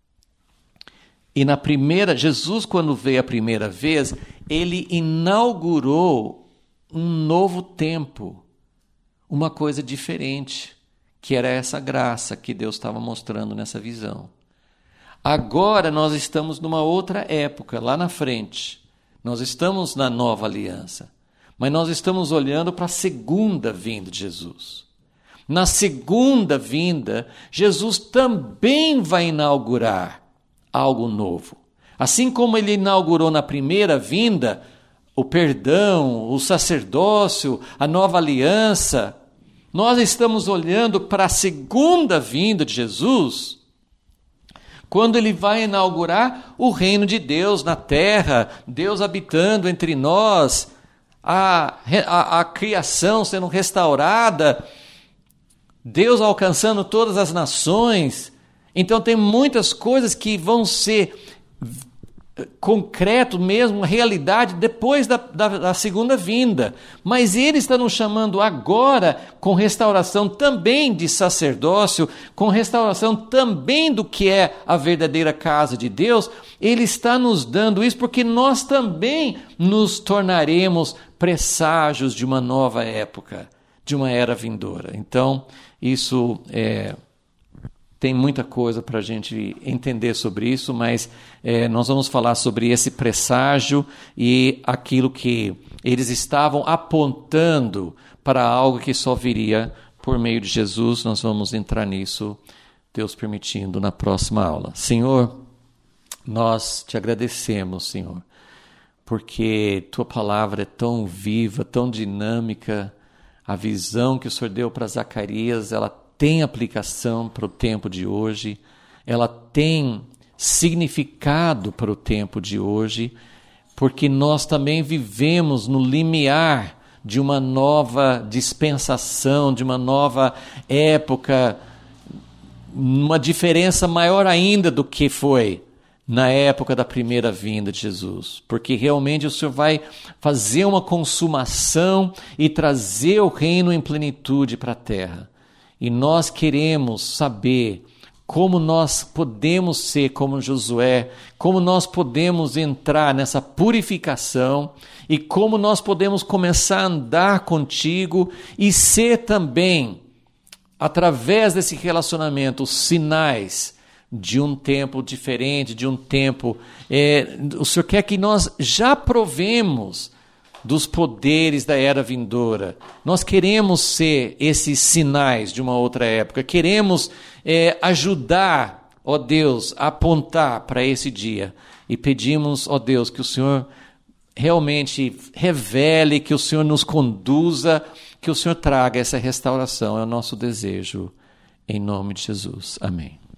E na primeira, Jesus quando veio a primeira vez, ele inaugurou um novo tempo, uma coisa diferente, que era essa graça que Deus estava mostrando nessa visão. Agora nós estamos numa outra época, lá na frente. Nós estamos na nova aliança, mas nós estamos olhando para a segunda vinda de Jesus. Na segunda vinda, Jesus também vai inaugurar algo novo. Assim como ele inaugurou na primeira vinda, o perdão, o sacerdócio, a nova aliança, nós estamos olhando para a segunda vinda de Jesus, quando ele vai inaugurar o reino de Deus na terra, Deus habitando entre nós, a, a, a criação sendo restaurada, Deus alcançando todas as nações. Então tem muitas coisas que vão ser concreto mesmo, realidade, depois da, da, da segunda vinda. Mas ele está nos chamando agora com restauração também de sacerdócio, com restauração também do que é a verdadeira casa de Deus. Ele está nos dando isso porque nós também nos tornaremos presságios de uma nova época, de uma era vindoura. Então, isso é... Tem muita coisa para a gente entender sobre isso, mas é, nós vamos falar sobre esse presságio e aquilo que eles estavam apontando para algo que só viria por meio de Jesus. Nós vamos entrar nisso, Deus permitindo, na próxima aula. Senhor, nós te agradecemos, Senhor, porque Tua palavra é tão viva, tão dinâmica. A visão que o Senhor deu para Zacarias, ela tem aplicação para o tempo de hoje, ela tem significado para o tempo de hoje, porque nós também vivemos no limiar de uma nova dispensação, de uma nova época, uma diferença maior ainda do que foi na época da primeira vinda de Jesus, porque realmente o Senhor vai fazer uma consumação e trazer o reino em plenitude para a terra. E nós queremos saber como nós podemos ser como Josué, como nós podemos entrar nessa purificação e como nós podemos começar a andar contigo e ser também, através desse relacionamento, sinais de um tempo diferente, de um tempo... É, o Senhor quer que nós já provemos dos poderes da era vindoura. Nós queremos ser esses sinais de uma outra época. Queremos é, ajudar, ó Deus, a apontar para esse dia. E pedimos, ó Deus, que o Senhor realmente revele, que o Senhor nos conduza, que o Senhor traga essa restauração. É o nosso desejo. Em nome de Jesus. Amém.